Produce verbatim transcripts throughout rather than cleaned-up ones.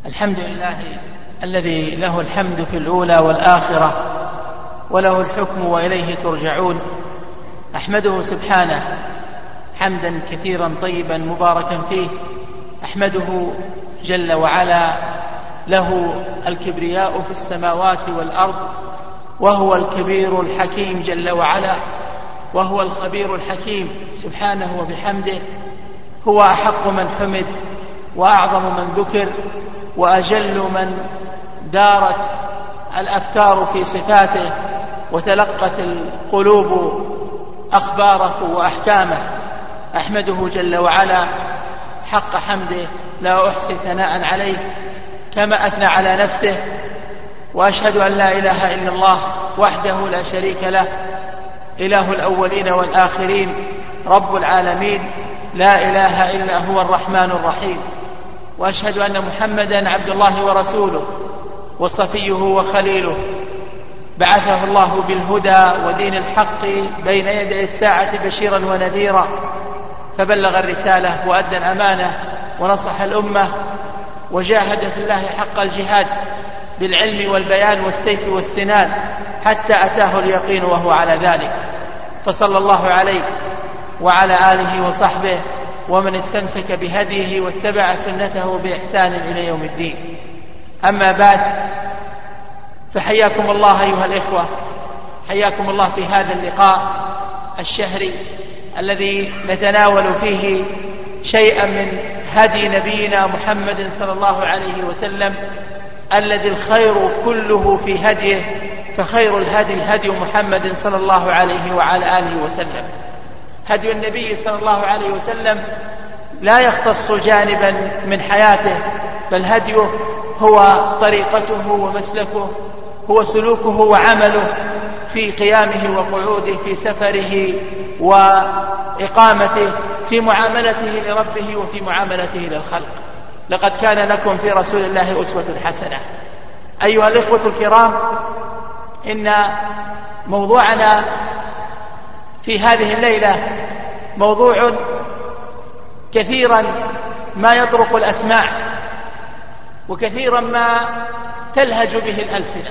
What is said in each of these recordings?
الحمد لله الذي له الحمد في الأولى والآخرة وله الحكم وإليه ترجعون. أحمده سبحانه حمدا كثيرا طيبا مباركا فيه. أحمده جل وعلا له الكبرياء في السماوات والأرض، وهو الكبير الحكيم جل وعلا، وهو الخبير الحكيم سبحانه وبحمده. هو أحق من حمد وأعظم من ذكر وأجل من دارت الأفكار في صفاته وتلقت القلوب أخباره وأحكامه. أحمده جل وعلا حق حمده، لا أحصي ثناء عليه كما أثنى على نفسه. وأشهد أن لا إله إلا الله وحده لا شريك له، إله الأولين والآخرين، رب العالمين، لا إله إلا هو الرحمن الرحيم. وأشهد أن محمدا عبد الله ورسوله وصفيه وخليله، بعثه الله بالهدى ودين الحق بين يدي الساعة بشيرا ونذيرا، فبلغ الرسالة وأدى الأمانة ونصح الأمة وجاهد في الله حق الجهاد بالعلم والبيان والسيف والسنان حتى أتاه اليقين وهو على ذلك. فصلى الله عليه وعلى آله وصحبه ومن استمسك بهديه واتبع سنته بإحسان إلى يوم الدين. أما بعد، فحياكم الله أيها الإخوة، حياكم الله في هذا اللقاء الشهري الذي نتناول فيه شيئا من هدي نبينا محمد صلى الله عليه وسلم، الذي الخير كله في هديه، فخير الهدي هدي محمد صلى الله عليه وعلى آله وسلم. هدي النبي صلى الله عليه وسلم لا يختص جانبا من حياته، بل هديه هو طريقته ومسلكه، هو سلوكه وعمله في قيامه وقعوده، في سفره وإقامته، في معاملته لربه وفي معاملته للخلق. لقد كان لكم في رسول الله أسوة حسنة. أيها الإخوة الكرام، إن موضوعنا في هذه الليلة موضوع كثيرا ما يطرق الأسماع، وكثيرا ما تلهج به الألسنة.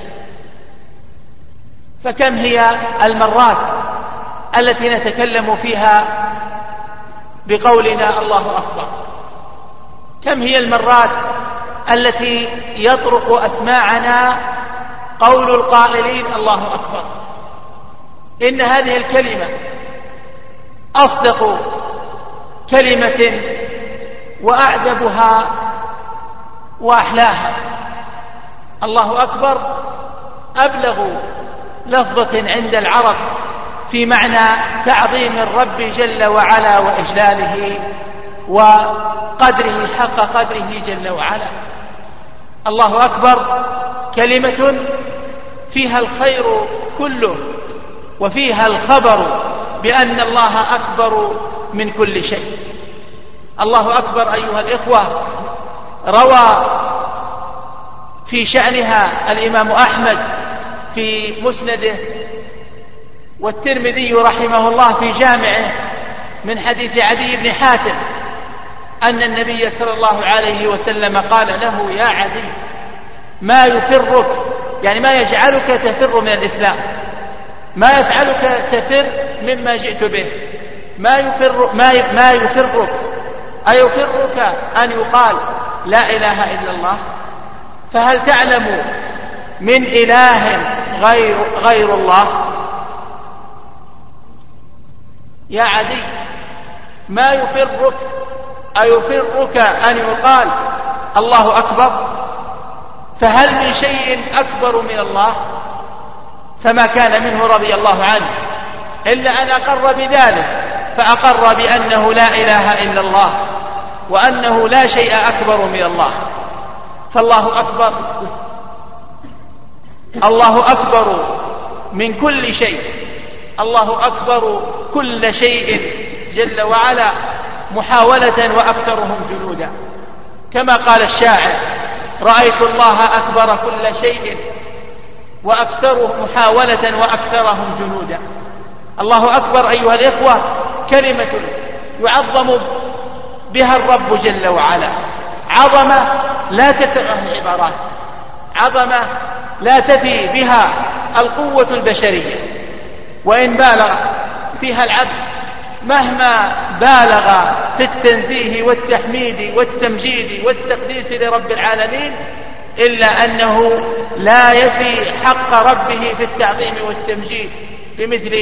فكم هي المرات التي نتكلم فيها بقولنا الله أكبر؟ كم هي المرات التي يطرق أسماعنا قول القائلين الله أكبر؟ إن هذه الكلمة أصدق كلمة وأعذبها وأحلاها. الله أكبر أبلغ لفظة عند العرب في معنى تعظيم الرب جل وعلا وإجلاله وقدره حق قدره جل وعلا. الله أكبر كلمة فيها الخير كله، وفيها الخبر بأن الله أكبر من كل شيء. الله أكبر أيها الإخوة روى في شأنها الإمام أحمد في مسنده، والترمذي رحمه الله في جامعه، من حديث عدي بن حاتم أن النبي صلى الله عليه وسلم قال له: يا عدي، ما يفرك، يعني ما يجعلك تفر من الإسلام، ما يفعلك تفر مما جئت به، ما يفر ما ما يفرك أيفرك أن يقال لا إله إلا الله؟ فهل تعلم من إله غير غير الله؟ يا عدي، ما يفرك أيفرك أن يقال الله أكبر؟ فهل من شيء أكبر من الله؟ فما كان منه رضي الله عنه إلا أن أقر بذلك، فأقر بأنه لا إله إلا الله وأنه لا شيء أكبر من الله. فالله أكبر، الله أكبر من كل شيء، الله أكبر كل شيء جل وعلا، محاولة وأكثرهم جنودا. كما قال الشاعر: رأيت الله أكبر كل شيء وأكثره محاولة وأكثرهم جنودا. الله أكبر أيها الإخوة كلمة يعظم بها الرب جل وعلا، عظمة لا تسعها العبارات، عظمة لا تفي بها القوة البشرية، وإن بالغ فيها العبد مهما بالغ في التنزيه والتحميد والتمجيد والتقديس لرب العالمين إلا أنه لا يفي حق ربه في التعظيم والتمجيد بمثل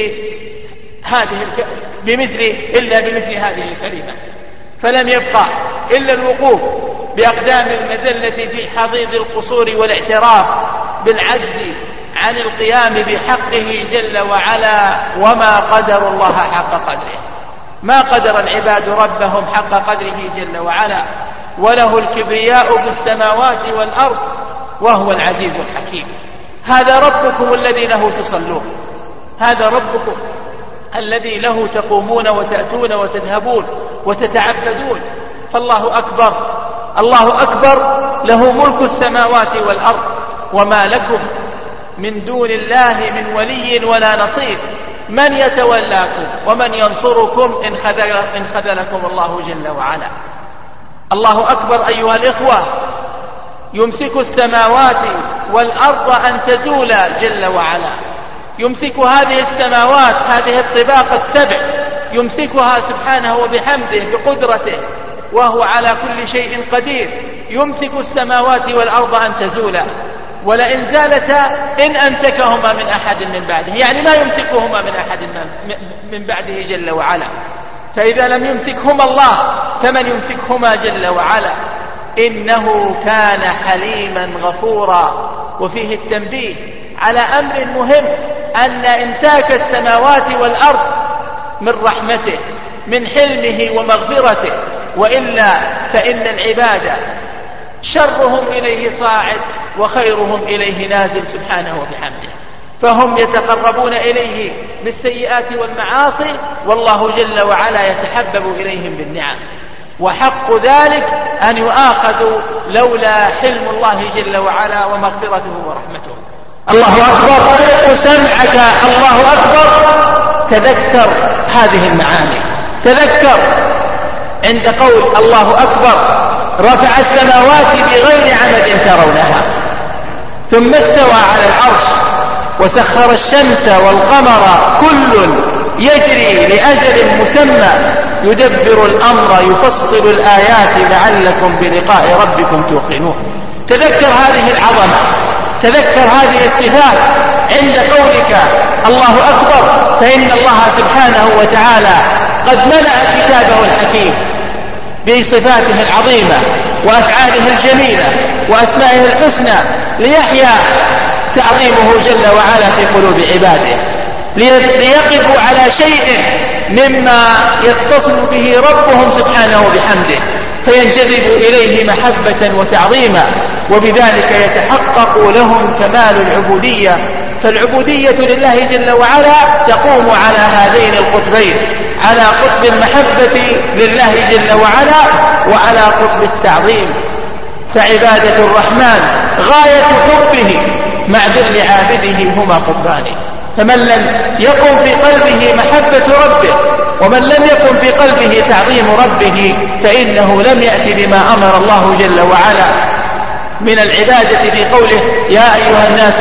هذه الك... بمثل إلا بمثل هذه الكلمة. فلم يبقى إلا الوقوف بأقدام المذلة في حضيض القصور والاعتراف بالعجز عن القيام بحقه جل وعلا، وما قدر الله حق قدره، ما قدر العباد ربهم حق قدره جل وعلا، وله الكبرياء بالسماوات والأرض وهو العزيز الحكيم. هذا ربكم الذي له تصلون، هذا ربكم الذي له تقومون وتأتون وتذهبون وتتعبدون. فالله أكبر، الله أكبر، له ملك السماوات والأرض، وما لكم من دون الله من ولي ولا نصير، من يتولاكم ومن ينصركم إن خذل إن خذلكم الله جل وعلا. الله أكبر أيها الإخوة، يمسك السماوات والأرض أن تزولا جل وعلا، يمسك هذه السماوات، هذه الطباق السبع، يمسكها سبحانه وبحمده بقدرته، وهو على كل شيء قدير. يمسك السماوات والأرض أن تزولا، ولئن زالتا إن أمسكهما من أحد من بعده، يعني ما يمسكهما من أحد من بعده جل وعلا. فإذا لم يمسكهما الله فمن يمسكهما جل وعلا؟ إنه كان حليما غفورا. وفيه التنبيه على أمر مهم، أن إمساك السماوات والأرض من رحمته، من حلمه ومغفرته، وإلا فإن العباد شرهم إليه صاعد وخيرهم إليه نازل سبحانه وبحمده، فهم يتقربون إليه بالسيئات والمعاصي، والله جل وعلا يتحبب إليهم بالنعم، وحق ذلك أن يؤاخذوا لولا حلم الله جل وعلا ومغفرته ورحمته. الله أكبر، وسمعك الله أكبر. تذكر هذه المعاني، تذكر عند قول الله أكبر رفع السماوات بغير عمد ترونها، ثم استوى على العرش، وسخر الشمس والقمر كل يجري لأجل مسمى، يدبر الأمر يفصل الآيات لعلكم بلقاء ربكم توقنون. تذكر هذه العظمة، تذكر هذه الصفات عند قولك الله أكبر، فإن الله سبحانه وتعالى قد ملأ كتابه الحكيم بصفاته العظيمة وأفعاله الجميلة وأسمائه الحسنى ليحيا تعظيمه جل وعلا في قلوب عباده، ليقفوا على شيء مما يتصل به ربهم سبحانه بحمده، فينجذبوا إليه محبة وتعظيما، وبذلك يتحقق لهم كمال العبودية. فالعبودية لله جل وعلا تقوم على هذين القطبين، على قطب المحبة لله جل وعلا وعلى قطب التعظيم. فعبادة الرحمن غاية حبه مع ذل عابده هما قطبان، فمن لم يقم في قلبه محبة ربه ومن لم يكن في قلبه تعظيم ربه فإنه لم يأتي بما أمر الله جل وعلا من العبادة في قوله يا أيها الناس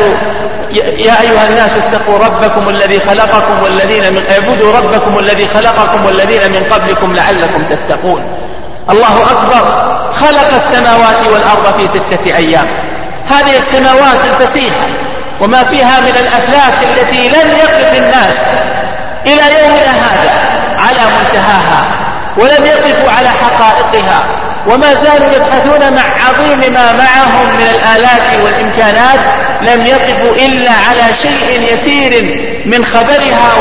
يا أيها الناس اتقوا ربكم الذي خلقكم والذين من اعبدوا ربكم الذي خلقكم والذين من قبلكم لعلكم تتقون. الله أكبر، خلق السماوات والأرض في ستة أيام. هذه السماوات الفسيحة وما فيها من الأفلاك التي لن يقف الناس إلى يومنا هذا على منتهاها، ولم يقفوا على حقائقها، وما زالوا يبحثون مع عظيم ما معهم من الآلات والإمكانات، لم يقفوا إلا على شيء يسير من خبرها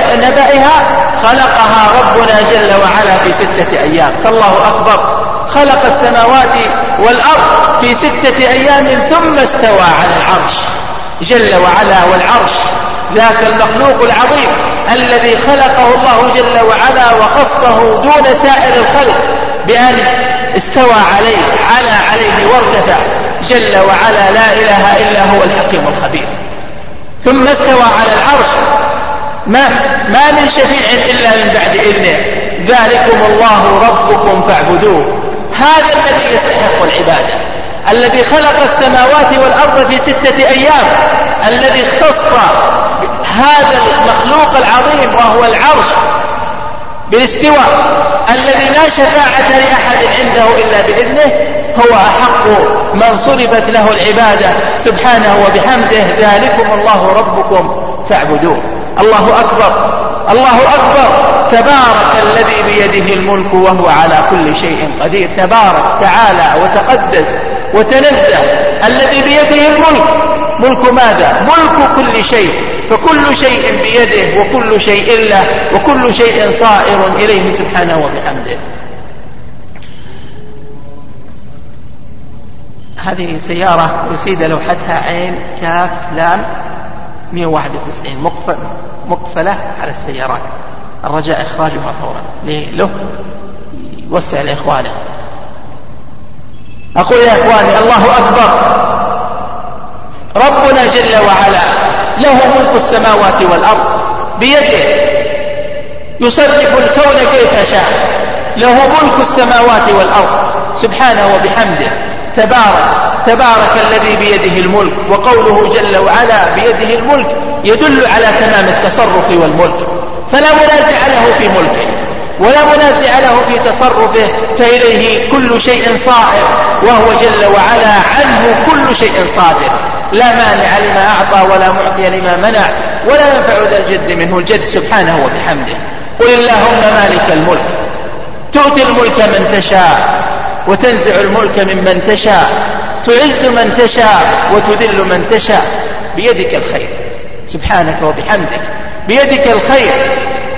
ونبأها خلقها ربنا جل وعلا في ستة أيام. فالله أكبر، خلق السماوات والأرض في ستة أيام ثم استوى على العرش جل وعلا. والعرش ذاك المخلوق العظيم الذي خلقه الله جل وعلا وخصه دون سائر الخلق بأن استوى عليه على عليه وارتفع جل وعلا، لا إله إلا هو الحكيم الخبير. ثم استوى على العرش، ما, ما من شفيع إلا من بعد إذنه، ذلكم الله ربكم فاعبدوه هذا الذي يستحق العبادة، الذي خلق السماوات والأرض في ستة أيام، الذي اختص هذا المخلوق العظيم وهو العرش بالاستواء، الذي لا شفاعة لأحد عنده إلا بإذنه، هو أحق من صرفت له العبادة سبحانه وبحمده. ذلكم الله ربكم فاعبدوه. الله أكبر، الله أكبر. تبارك الذي بيده الملك وهو على كل شيء قدير. تبارك تعالى وتقدس وتنزه الذي بيده الملك. ملك ماذا؟ ملك كل شيء، فكل شيء بيده وكل شيء له وكل شيء صائر إليه سبحانه وبحمده. هذه سيارة رصيد لوحتها عين كاف لام مئة وواحد وتسعين مقفلة على السيارات، الرجاء إخراجها فورا له يوسع لإخوانه. أقول يا إخواني الله أكبر. ربنا جل وعلا له ملك السماوات والأرض بيده، يصرف الكون كيف شاء، له ملك السماوات والأرض سبحانه وبحمده. تبارك تبارك الذي بيده الملك. وقوله جل وعلا بيده الملك يدل على تمام التصرف والملك، فلا منازع له في ملكه ولا منازع له في تصرفه، فإليه كل شيء صائر، وهو جل وعلا عنه كل شيء صادر. لا مانع لما أعطى ولا معطي لما منع، ولا ينفع ذا الجد منه الجد سبحانه وبحمده. قل اللهم مالك الملك تؤتي الملك من تشاء وتنزع الملك ممن تشاء، تعز من تشاء وتذل من تشاء، بيدك الخير سبحانك وبحمدك، بيدك الخير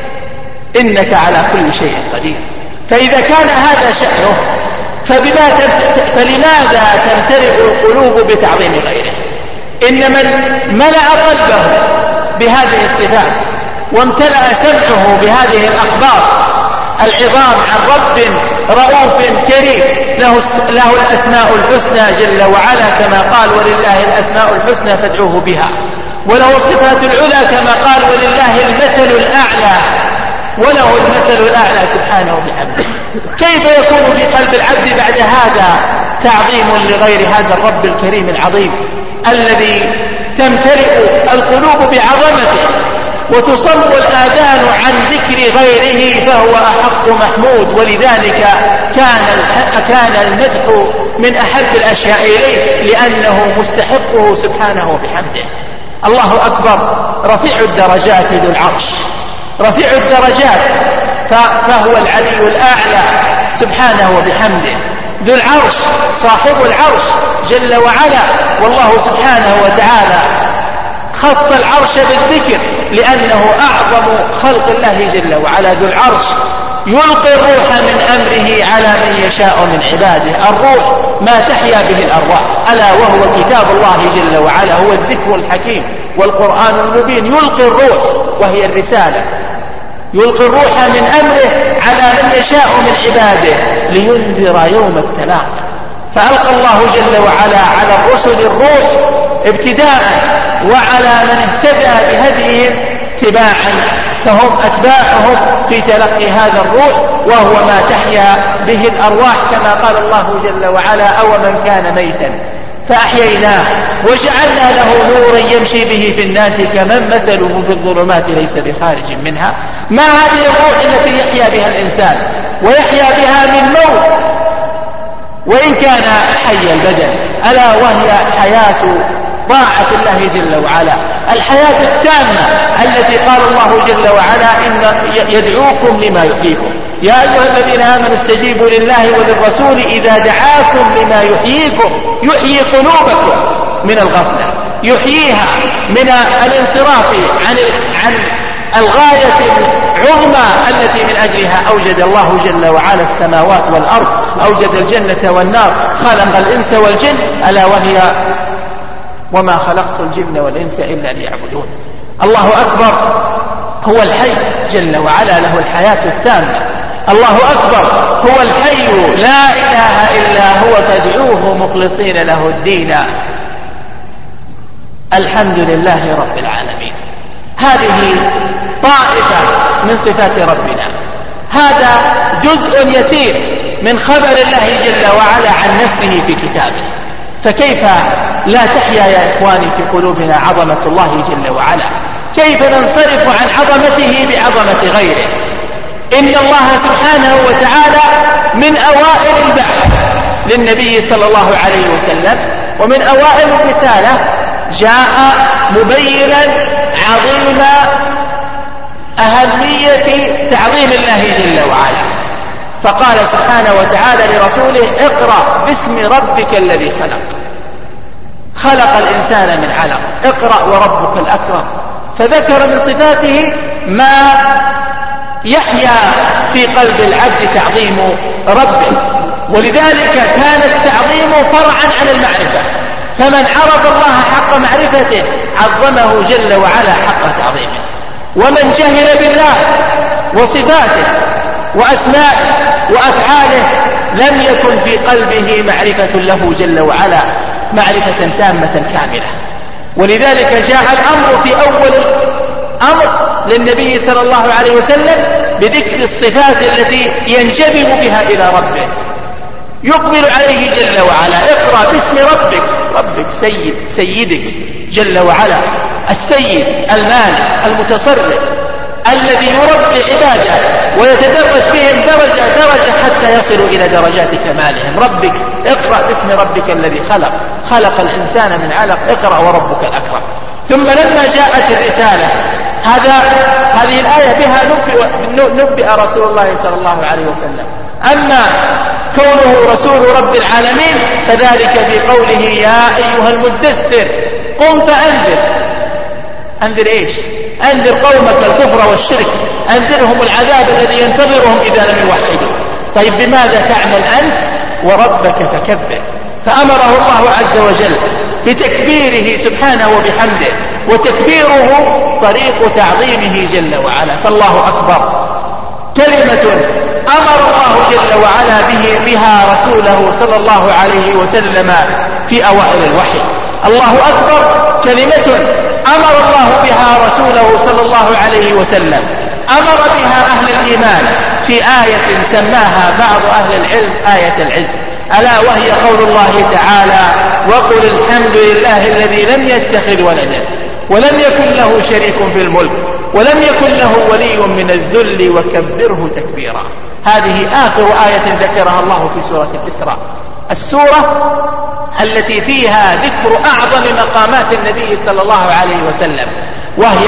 إنك على كل شيء قدير. فإذا كان هذا شأنه فبما فلماذا تمتلئ القلوب بتعظيم غيره؟ إن من ملأ قلبه بهذه الصفات وامتلأ سمعه بهذه الأخبار العظام عن رب رؤوف كريم له, له الأسماء الحسنى جل وعلا كما قال ولله الأسماء الحسنى فادعوه بها، وله الصفات العلى كما قال ولله المثل الأعلى، وله المثل الأعلى سبحانه وبحمده. كيف يكون في قلب العبد بعد هذا تعظيم لغير هذا الرب الكريم العظيم الذي تمتلئ القلوب بعظمته وتصم الآذان عن ذكر غيره، فهو أحق محمود. ولذلك كان كان المدح من أحب الأشياء إليه لأنه مستحقه سبحانه وبحمده. الله أكبر. رفيع الدرجات ذو العرش، رفيع الدرجات فهو العلي الأعلى سبحانه وبحمده. ذو العرش صاحب العرش جل وعلا. والله سبحانه وتعالى خص العرش بالذكر لأنه أعظم خلق الله جل وعلا. ذو العرش يلقي الروح من أمره على من يشاء من عباده. الروح ما تحيا به الأرواح، ألا وهو كتاب الله جل وعلا، هو الذكر الحكيم والقرآن المبين. يلقي الروح وهي الرسالة، يلقي الروح من أمره على من يشاء من عباده لينذر يوم التلاق. فألقى الله جل وعلا على الرسل الروح ابتداء، وعلى من اهتدى بهديهم تباعا، فهم أتباعهم في تلقي هذا الروح، وهو ما تحيا به الأرواح كما قال الله جل وعلا أو من كان ميتا فأحييناه وجعلنا له نورا يمشي به في الناس كمن مثله في الظلمات ليس بخارج منها. ما هذه الروح التي يحيا بها الإنسان ويحيا بها من موت وإن كان حي البدن، ألا وهي حياة طاعة الله جل وعلا، الحياة التامة التي قال الله جل وعلا إن يدعوكم لما يحييكم. يا أيها الذين آمنوا استجيبوا لله وللرسول إذا دعاكم لما يحييكم. يحيي قلوبكم من الغفلة، يحييها من الانصراف عن عن الغاية العظمى التي من أجلها أوجد الله جل وعلا السماوات والأرض، أوجد الجنة والنار، خلق الإنس والجن، ألا وهي وما خلقت الجن والإنس إلا ليعبدون. الله أكبر. هو الحي جل وعلا، له الحياة التامة. الله أكبر. هو الحي لا إله إلا هو فادعوه مخلصين له الدين. الحمد لله رب العالمين. هذه طائفة من صفات ربنا، هذا جزء يسير من خبر الله جل وعلا عن نفسه في كتابه. فكيف لا تحيا يا إخواني في قلوبنا عظمة الله جل وعلا؟ كيف ننصرف عن عظمته بعظمة غيره؟ إن الله سبحانه وتعالى من أوائل البعث للنبي صلى الله عليه وسلم ومن أوائل الرسالة جاء مبينا عظيم أهمية تعظيم الله جل وعلا، فقال سبحانه وتعالى لرسوله: اقرأ باسم ربك الذي خلق. خلق الإنسان من علق، اقرأ وربك الأكرم. فذكر من صفاته ما يحيا في قلب العبد تعظيم ربه، ولذلك كان التعظيم فرعا عن المعرفة، فمن عرف الله حق معرفته عظمه جل وعلا حق تعظيمه، ومن جهل بالله وصفاته وأسمائه وأفعاله لم يكن في قلبه معرفة له جل وعلا معرفة تامة كاملة. ولذلك جاء الأمر في أول أمر للنبي صلى الله عليه وسلم بذكر الصفات التي ينجذب بها إلى ربه، يقبل عليه جل وعلا: اقرأ باسم ربك. ربك سيد، سيدك جل وعلا، السيد المالك المتصرف الذي يربي عباده ويتدرج فيهم درجة درجة حتى يصلوا إلى درجات كمالهم. ربك، اقرأ باسم ربك الذي خلق، خلق الإنسان من علق، اقرأ وربك الأكرم. ثم لما جاءت الرسالة، هذا هذه الآية بها نبئ, نبئ رسول الله صلى الله عليه وسلم. أما كونه رسول رب العالمين فذلك في قوله: يا أيها المدثر قم فأنذر. أنذر إيش؟ أنذر قومك الكفر والشرك، أنذرهم العذاب الذي ينتظرهم إذا لم يوحدوا. طيب بماذا تعمل أنت؟ وربك فكبر. فأمره الله عز وجل بتكبيره سبحانه وبحمده، وتكبيره طريق تعظيمه جل وعلا. فالله أكبر كلمة أمر الله جل وعلا به بها رسوله صلى الله عليه وسلم في أوائل الوحي. الله أكبر كلمة أمر الله بها رسوله صلى الله عليه وسلم، أمر بها أهل الإيمان في آية سماها بعض أهل العلم آية العز، ألا وهي قول الله تعالى: وقل الحمد لله الذي لم يتخذ ولدا ولم يكن له شريك في الملك ولم يكن له ولي من الذل وكبره تكبيرا. هذه آخر آية ذكرها الله في سورة الإسراء، السورة التي فيها ذكر أعظم مقامات النبي صلى الله عليه وسلم، وهي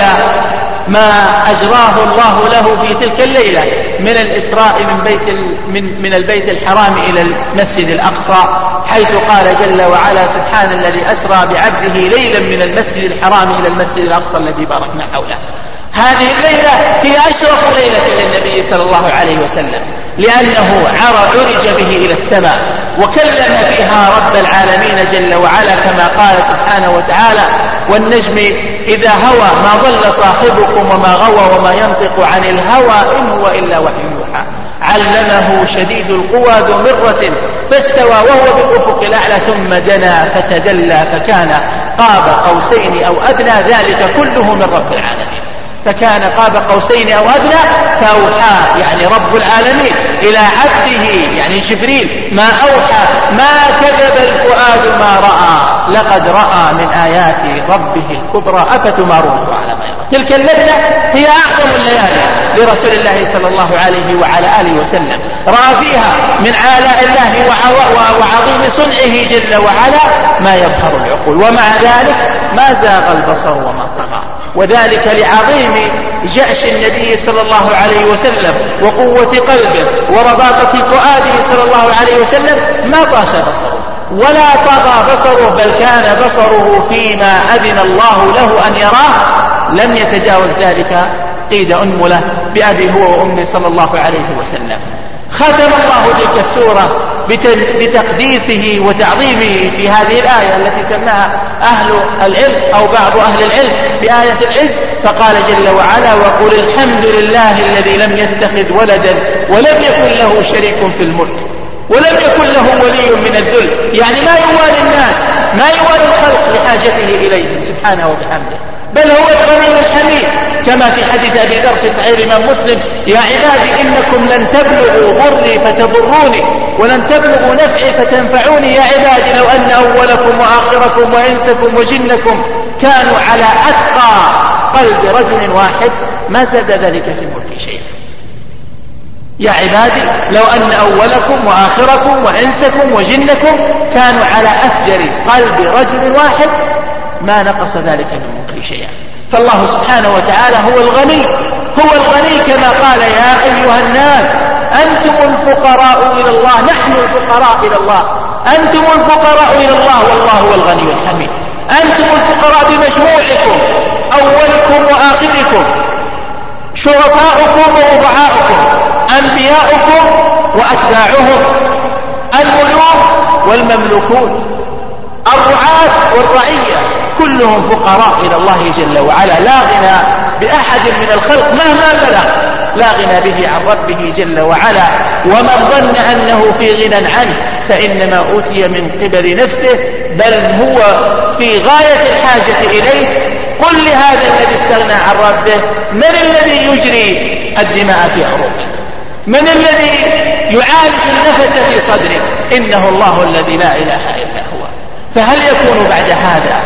ما أجراه الله له في تلك الليلة من الإسراء من, بيت من, من البيت الحرام إلى المسجد الأقصى، حيث قال جل وعلا: سبحان الذي أسرى بعبده ليلا من المسجد الحرام إلى المسجد الأقصى الذي باركنا حوله. هذه الليلة هي أشرف ليلة للنبي صلى الله عليه وسلم، لأنه عرج به إلى السماء وكلم فيها رب العالمين جل وعلا، كما قال سبحانه وتعالى: والنجم إذا هوى ما ضل صاحبكم وما غوى وما ينطق عن الهوى إن هو إلا وحي يوحى علمه شديد القوى ذو مرة فاستوى وهو بالأفق الأعلى ثم دنا فتدلى فكان قاب قوسين أو أدنى، ذلك كله من رب العالمين. فكان قاب قوسين أو أدنى، فأوحى يعني رب العالمين إلى عبده يعني جبريل ما أوحى، ما كذب الفؤاد ما رأى لقد رأى من آيات ربه الكبرى أفتمارونه على ما يرى. تلك الليلة هي أعظم الليالي لرسول الله صلى الله عليه وعلى آله وسلم، رأى فيها من آلاء الله وعظيم صنعه جل وعلا ما يبهر العقول، ومع ذلك ما زاغ البصر وما طغى، وذلك لعظيم جأش النبي صلى الله عليه وسلم وقوة قلبه ورباطة فؤاده صلى الله عليه وسلم، ما طاش بصره ولا طغى بصره، بل كان بصره فيما أذن الله له أن يراه، لم يتجاوز ذلك قيد أنملة بأبي هو وأمي صلى الله عليه وسلم. ختم الله تلك السورة بتقديسه وتعظيمه في هذه الآية التي سماها أهل العلم أو بعض أهل العلم بآية العز، فقال جل وعلا: وقل الحمد لله الذي لم يتخذ ولدا ولم يكن له شريك في الملك ولم يكن له ولي من الذل، يعني ما يوالي الناس، ما يوالي الخلق لحاجته إليه سبحانه وبحمده، بل هو الغني الحميد، كما في حديث أبي ذر في صحيح الإمام مسلم: يا عبادي إنكم لن تبلغوا ضري فتضروني ولن تبلغوا نفعي فتنفعوني يا عبادي لو أن أولكم وآخركم وإنسكم وجنكم كانوا على أتقى قلب رجل واحد ما زاد ذلك في الملك شيئا. يا عبادي لو أن أولكم وآخركم وإنسكم وجنكم كانوا على أفجر قلب رجل واحد ما نقص ذلك من ملك شيئا. فالله سبحانه وتعالى هو الغني، هو الغني كما قال يا أيها الناس أنتم الفقراء إلى الله، نحن الفقراء إلى الله، أنتم الفقراء إلى الله والله هو الغني الحميد. أنتم الفقراء بمجموعكم، أولكم وآخركم، شرفاؤكم ووضعاؤكم، أنبياؤكم وأتباعهم، الملوك والمملوكون، الرعاة والرعية، كلهم فقراء إلى الله جل وعلا، لا غنى بأحد من الخلق مهما بلغ، لا غنى به عن ربه جل وعلا. ومن ظن أنه في غنى عنه فإنما أوتي من قبل نفسه، بل هو في غاية الحاجة إليه. قل لهذا الذي استغنى عن ربه من الذي يجري الدماء في عروقه؟ من الذي يعالج النفس في صدره؟ إنه الله الذي لا إله إلا هو. فهل يكون بعد هذا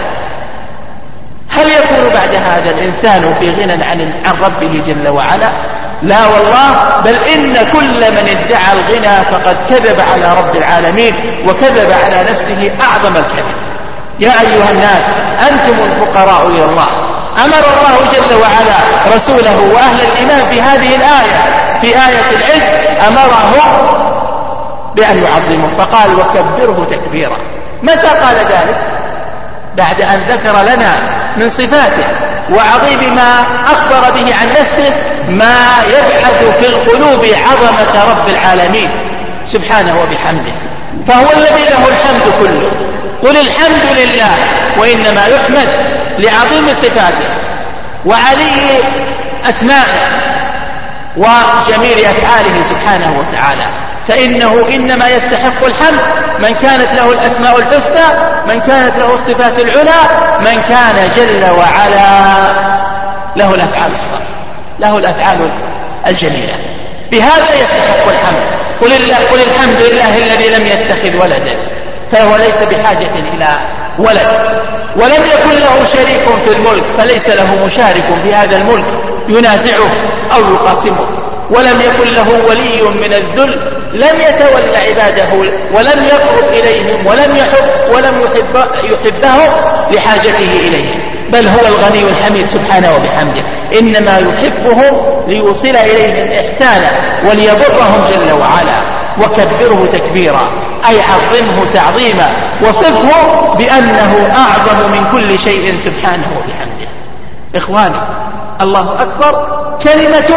هل يكون بعد هذا الإنسان في غنى عن عن ربه جل وعلا؟ لا والله، بل إن كل من ادعى الغنى فقد كذب على رب العالمين وكذب على نفسه أعظم الكذب. يا أيها الناس أنتم الفقراء إلى الله. أمر الله جل وعلا رسوله وأهل الإيمان في هذه الآية، في آية العز، أمرهم بأن يعظموا فقال وكبره تكبيرا. متى قال ذلك؟ بعد أن ذكر لنا من صفاته وعظيم ما أخبر به عن نفسه ما يبحث في القلوب عظمة رب العالمين سبحانه وبحمده. فهو الذي له الحمد كله. قل الحمد لله، وإنما يحمد لعظيم صفاته وعلي أسمائه وجميل أفعاله سبحانه وتعالى. فإنه إنما يستحق الحمد من كانت له الأسماء الحسنى، من كانت له الصفات العلى، من كان جل وعلا له الأفعال الصالحة، له الأفعال الجميلة، بهذا يستحق الحمد. قل, قل الحمد لله الذي لم يتخذ ولدا، فهو ليس بحاجة إلى ولد، ولم يكن له شريك في الملك فليس له مشارك في هذا الملك ينازعه أو يقاسمه، ولم يكن له ولي من الذل، لم يتولى عباده ولم يقرب إليهم ولم يحب ولم يحب يحبهم لحاجته إليهم، بل هو الغني الحميد سبحانه وبحمده. إنما يحبهم ليوصل إليهم إحسانا وليبرهم جل وعلا. وكبره تكبيرا أي عظمه تعظيما، وصفه بأنه أعظم من كل شيء سبحانه وبحمده. إخواني، الله أكبر كلمة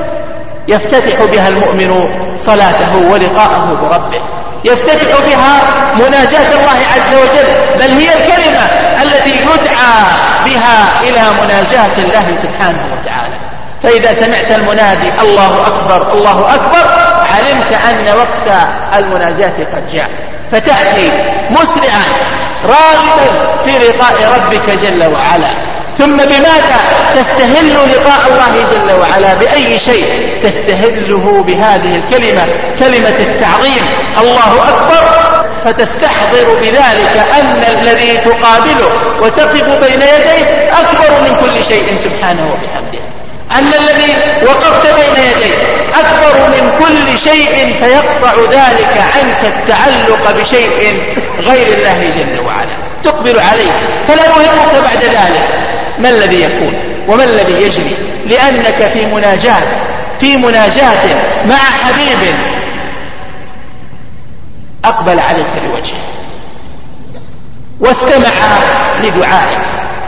يفتتح بها المؤمن صلاته ولقاءه بربه، يفتتح بها مناجاة الله عز وجل، بل هي الكلمة التي يدعى بها إلى مناجاة الله سبحانه وتعالى. فإذا سمعت المنادي الله أكبر الله أكبر علمت أن وقت المناجاة قد جاء، فتأتي مسرعا راغبا في لقاء ربك جل وعلا. ثم بماذا تستهل لقاء الله جل وعلا؟ بأي شيء تستهله؟ بهذه الكلمة، كلمة التعظيم الله أكبر، فتستحضر بذلك أن الذي تقابله وتقف بين يديه أكبر من كل شيء سبحانه وبحمده، أن الذي وقفت بين يديه أكبر من كل شيء، فيقطع ذلك عنك التعلق بشيء غير الله جل وعلا، تقبل عليه، فلا يهمك بعد ذلك ما الذي يكون وما الذي يجري، لأنك في مناجاة في مناجاة مع حبيب أقبل عليك بوجهه واستمع لدعائك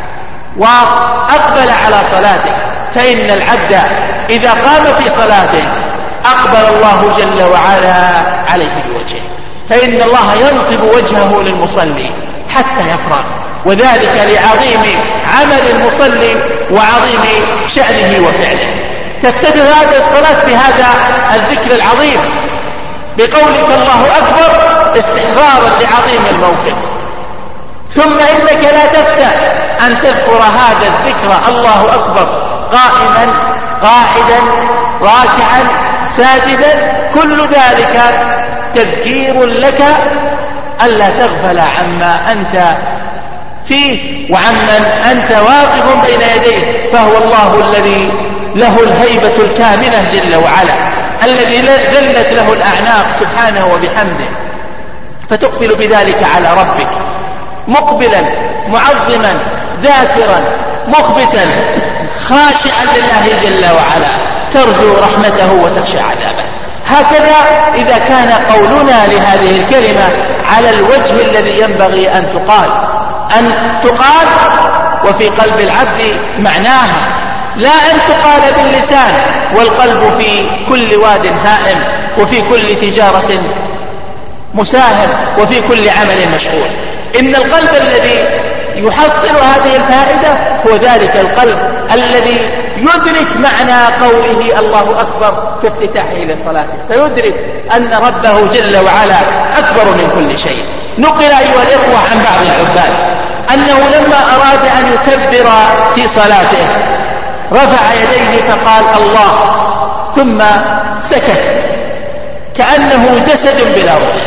وأقبل على صلاتك. فإن العبد إذا قام في صلاته أقبل الله جل وعلا عليه بوجهه، فإن الله ينصب وجهه للمصلي حتى يفرغ، وذلك لعظيم عمل المصلي وعظيم شأنه وفعله. تفتتح هذه الصلاة بهذا الذكر العظيم بقولك الله أكبر استحضارا لعظيم الموقف. ثم إنك لا تفتح أن تذكر هذا الذكر الله أكبر قائما قاعدا راكعا ساجدا، كل ذلك تذكير لك ألا تغفل عما أنت فيه وعمن أنت واقف بين يديه، فهو الله الذي له الهيبة الكاملة جل وعلا، الذي ذلت له الأعناق سبحانه وبحمده، فتقبل بذلك على ربك مقبلا معظما ذاكرا مخبتا خاشعا لله جل وعلا، ترجو رحمته وتخشى عذابه. هكذا إذا كان قولنا لهذه الكلمة على الوجه الذي ينبغي أن تقال، أن تقال وفي قلب العبد معناها، لا أن تقال باللسان والقلب في كل واد هائم، وفي كل تجارة مساهم، وفي كل عمل مشغول. إن القلب الذي يحصل هذه الفائدة هو ذلك القلب الذي يدرك معنى قوله الله أكبر في افتتاحه لصلاته، فيدرك أن ربه جل وعلا أكبر من كل شيء. نقل أيها الإخوة عن بعض العباد أنه لما أراد أن يكبر في صلاته رفع يديه فقال الله، ثم سكت كأنه جسد بلا روح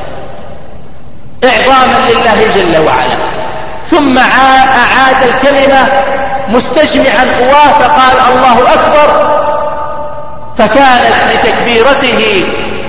إعظاما لله جل وعلا، ثم أعاد الكلمة مستجمعا قواه فقال الله أكبر، فكانت لتكبيرته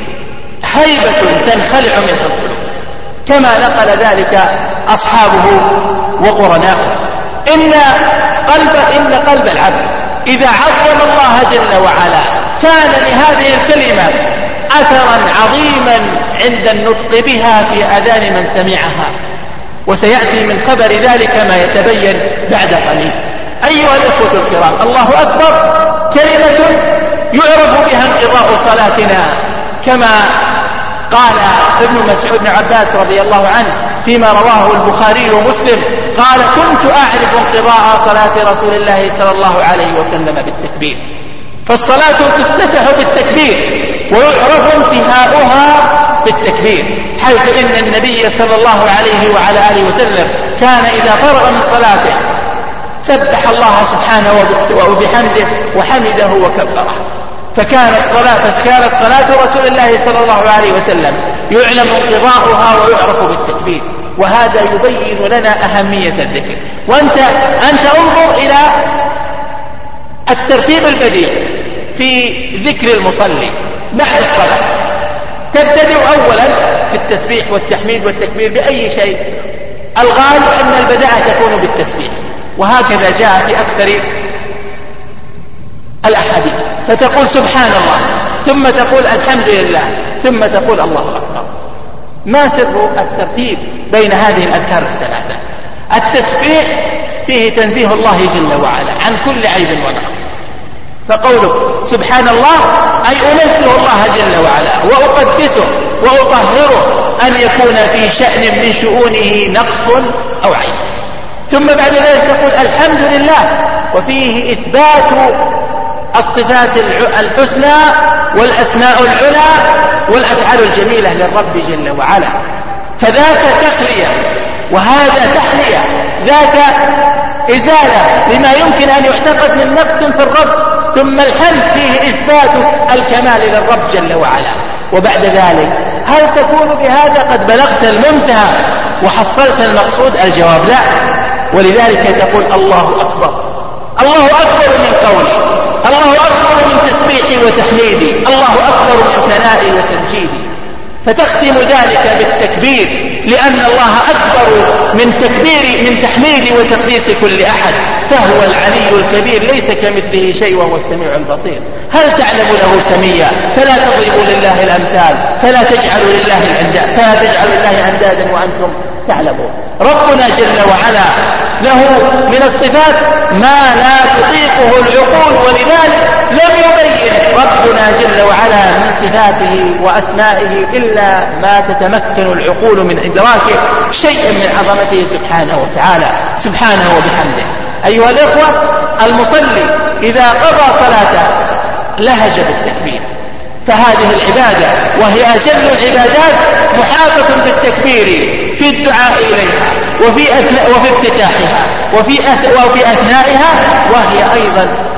هيبة تنخلع منها القلوب، كما نقل ذلك أصحابه وقرناؤه. إن قلب, إن قلب العبد إذا عظم الله جل وعلا كان لهذه الكلمة أثرا عظيما عند النطق بها في آذان من سمعها، وسيأتي من خبر ذلك ما يتبين بعد قليل. أيها الأخوة الكرام، الله أكبر كلمة يعرف بها انقضاء صلاتنا، كما قال ابن مسعود بن عباس رضي الله عنه فيما رواه البخاري ومسلم قال: كنت أعرف انقضاء صلاة رسول الله صلى الله عليه وسلم بالتكبير. فالصلاة تفتتح بالتكبير ويعرف انتهاؤها بالتكبير، حيث إن النبي صلى الله عليه وعلى آله وسلم كان إذا فرغ من صلاته سبح الله سبحانه وبحمده وحمده وكبره. فكانت صلاة كانت صلاة رسول الله صلى الله عليه وسلم يعلم انقضاؤها ويعرف بالتكبير، وهذا يبين لنا أهمية الذكر. وأنت أنت انظر إلى الترتيب البديع في ذكر المصلي بعد الصلاة. تبتدئ أولا في التسبيح والتحميد والتكبير بأي شيء، الغالب أن البداءة تكون بالتسبيح، وهكذا جاء في أكثر الأحاديث، فتقول سبحان الله، ثم تقول الحمد لله، ثم تقول الله أكبر. ما سر الترتيب بين هذه الأذكار الثلاثة؟ التسبيح فيه تنزيه الله جل وعلا عن كل عيب ونقص، فقولك سبحان الله أي أنزه الله جل وعلا وأقدسه وأطهره أن يكون في شأن من شؤونه نقص أو عيب. ثم بعد ذلك تقول الحمد لله، وفيه إثبات الصفات الحسنى والأسماء العلى والأفعال الجميلة للرب جل وعلا، فذاك تخلية وهذا تحلية، ذاك إزالة لما يمكن أن يعتقد من نقص في الرب. ثم الحمد فيه إثبات الكمال للرب جل وعلا. وبعد ذلك هل تكون بهذا قد بلغت المنتهى وحصلت المقصود؟ الجواب لا. ولذلك تقول الله أكبر، الله أكبر من قولي، الله أكبر من تسبيحي وتحميدي، الله أكبر من ثنائي وتمجيدي. فتختم ذلك بالتكبير، لأن الله أكبر من تكبير من تحميد وتقديس كل أحد، فهو العلي الكبير ليس كمثله شيء وهو السميع البصير. هل تعلم له سميا؟ فلا تضربوا لله الأمثال، فلا تجعلوا لله الأنداد فلا تجعلوا لله أندادا وأنتم تعلمون. ربنا جل وعلا له من الصفات ما لا تطيقه العقول، ولذلك لم يبين ربنا جل وعلا من صفاته وأسمائه إلا ما تتمكن العقول من إدراكه شيئا من عظمته سبحانه وتعالى سبحانه وبحمده. أيها الإخوة، المصلي إذا قضى صلاته لهج بالتكبير، فهذه العبادة وهي أجل العبادات محاطة بالتكبير في الدعاء إليها وفي, أثناء وفي افتتاحها وفي, أث... وفي أثنائها، وهي أيضا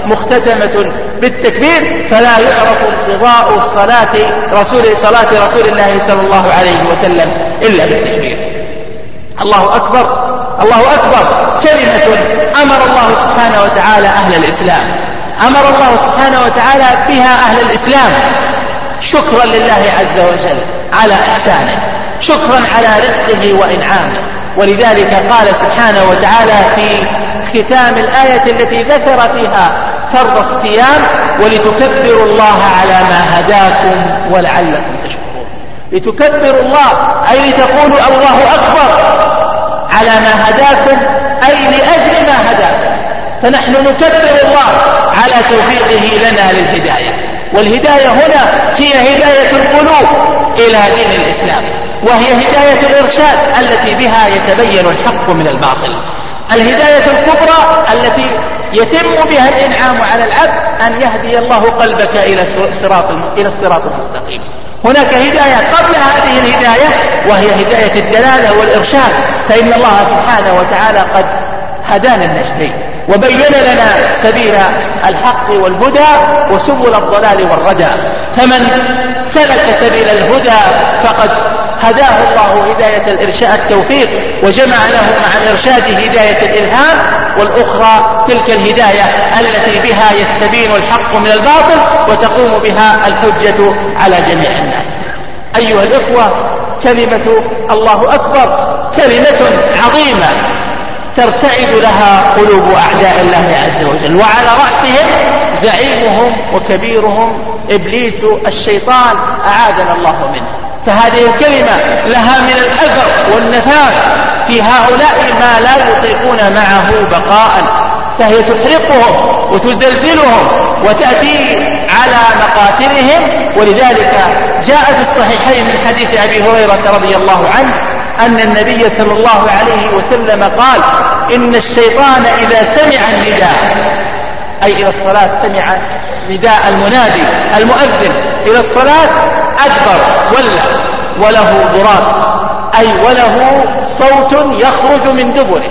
مختتمة بالتكبير، فلا يعرف انقضاء صلاة رسول صلاة رسول الله صلى الله عليه وسلم إلا بالتكبير. الله أكبر الله أكبر كلمة أمر الله سبحانه وتعالى أهل الإسلام أمر الله سبحانه وتعالى بها أهل الإسلام شكرا لله عز وجل على إحسانه، شكرا على رزقه وإنعامه. ولذلك قال سبحانه وتعالى في ختام الآية التي ذكر فيها فرض الصيام: ولتكبروا الله على ما هداكم ولعلكم تشكرون. لتكبروا الله أي لتقولوا الله أكبر على ما هداكم، أي لأجل ما هداكم. فنحن نكبر الله على توفيقه لنا للهداية، والهداية هنا هي هداية القلوب إلى دين الإسلام، وهي هداية الإرشاد التي بها يتبين الحق من الباطل. الهداية الكبرى التي يتم بها الإنعام على العبد أن يهدي الله قلبك إلى الصراط إلى الصراط المستقيم. هناك هداية قبل هذه الهداية وهي هداية الدلالة والإرشاد، فإن الله سبحانه وتعالى قد هدانا النجدين وبين لنا سبيل الحق والهدى وسبل الضلال والردى. فمن سلك سبيل الهدى فقد هداه الله هداية الإرشاد التوفيق، وجمع له مع الإرشاد هداية الإلهام، والأخرى تلك الهداية التي بها يستبين الحق من الباطل وتقوم بها الحجة على جميع الناس. أيها الإخوة، كلمة الله أكبر كلمة عظيمة ترتعد لها قلوب أعداء الله عز وجل، وعلى رأسهم زعيمهم وكبيرهم إبليس الشيطان أعاذنا الله منه. فهذه الكلمة لها من الأثر والنفاذ في هؤلاء ما لا يطيقون معه بقاء، فهي تحرقهم وتزلزلهم وتأتي على مقاتلهم. ولذلك جاء في الصحيحين من حديث أبي هريرة رضي الله عنه أن النبي صلى الله عليه وسلم قال: إن الشيطان إذا سمع النداء، أي إلى الصلاة، سمع نداء المنادي المؤذن إلى الصلاة، أدبر ولا وله ضراط، أي وله صوت يخرج من دبره.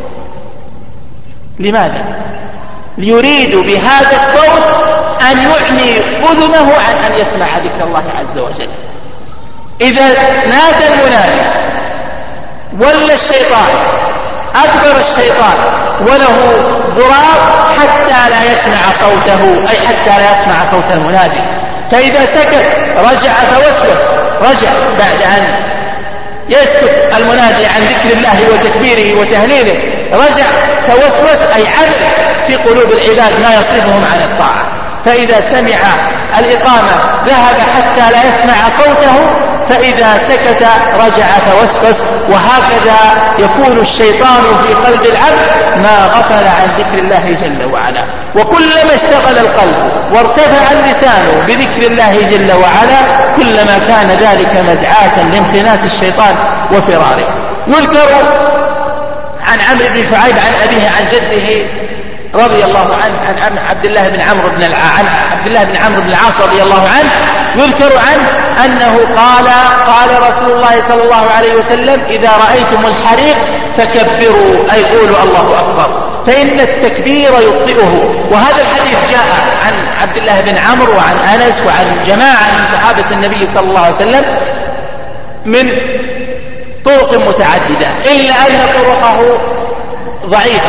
لماذا؟ يريد بهذا الصوت أن يعني أذنه عن أن يسمع ذكر الله عز وجل. إذا نادى المنادي ولا الشيطان، أدبر الشيطان وله ضراط حتى لا يسمع صوته، أي حتى لا يسمع صوت المنادي. فإذا سكت رجع فوسوس، رجع بعد أن يسكت المنادي عن ذكر الله وتكبيره وتهليله، رجع فوسوس أي عمل في قلوب العباد ما يصرفهم عن الطاعة. فإذا سمع الإقامة ذهب حتى لا يسمع صوته، فإذا سكت رجع فوسوس. وهكذا يكون الشيطان في قلب العبد ما غفل عن ذكر الله جل وعلا. وكلما اشتغل القلب وارتفع اللسان بذكر الله جل وعلا كلما كان ذلك مدعاة لانخناس الشيطان وفراره. يذكر عن عمرو بن شعيب عن أبيه عن جده رضي الله عنه عن عبد الله بن عمرو بن عن عبد الله بن عمرو بن العاص رضي الله عنه، يذكر عنه أنه قال: قال رسول الله صلى الله عليه وسلم: إذا رأيتم الحريق فكبروا، أي قولوا الله أكبر، فإن التكبير يطفئه. وهذا الحديث جاء عن عبد الله بن عمرو وعن أنس وعن جماعة من صحابة النبي صلى الله عليه وسلم من طرق متعددة، إلا أن طرقه ضعيفة.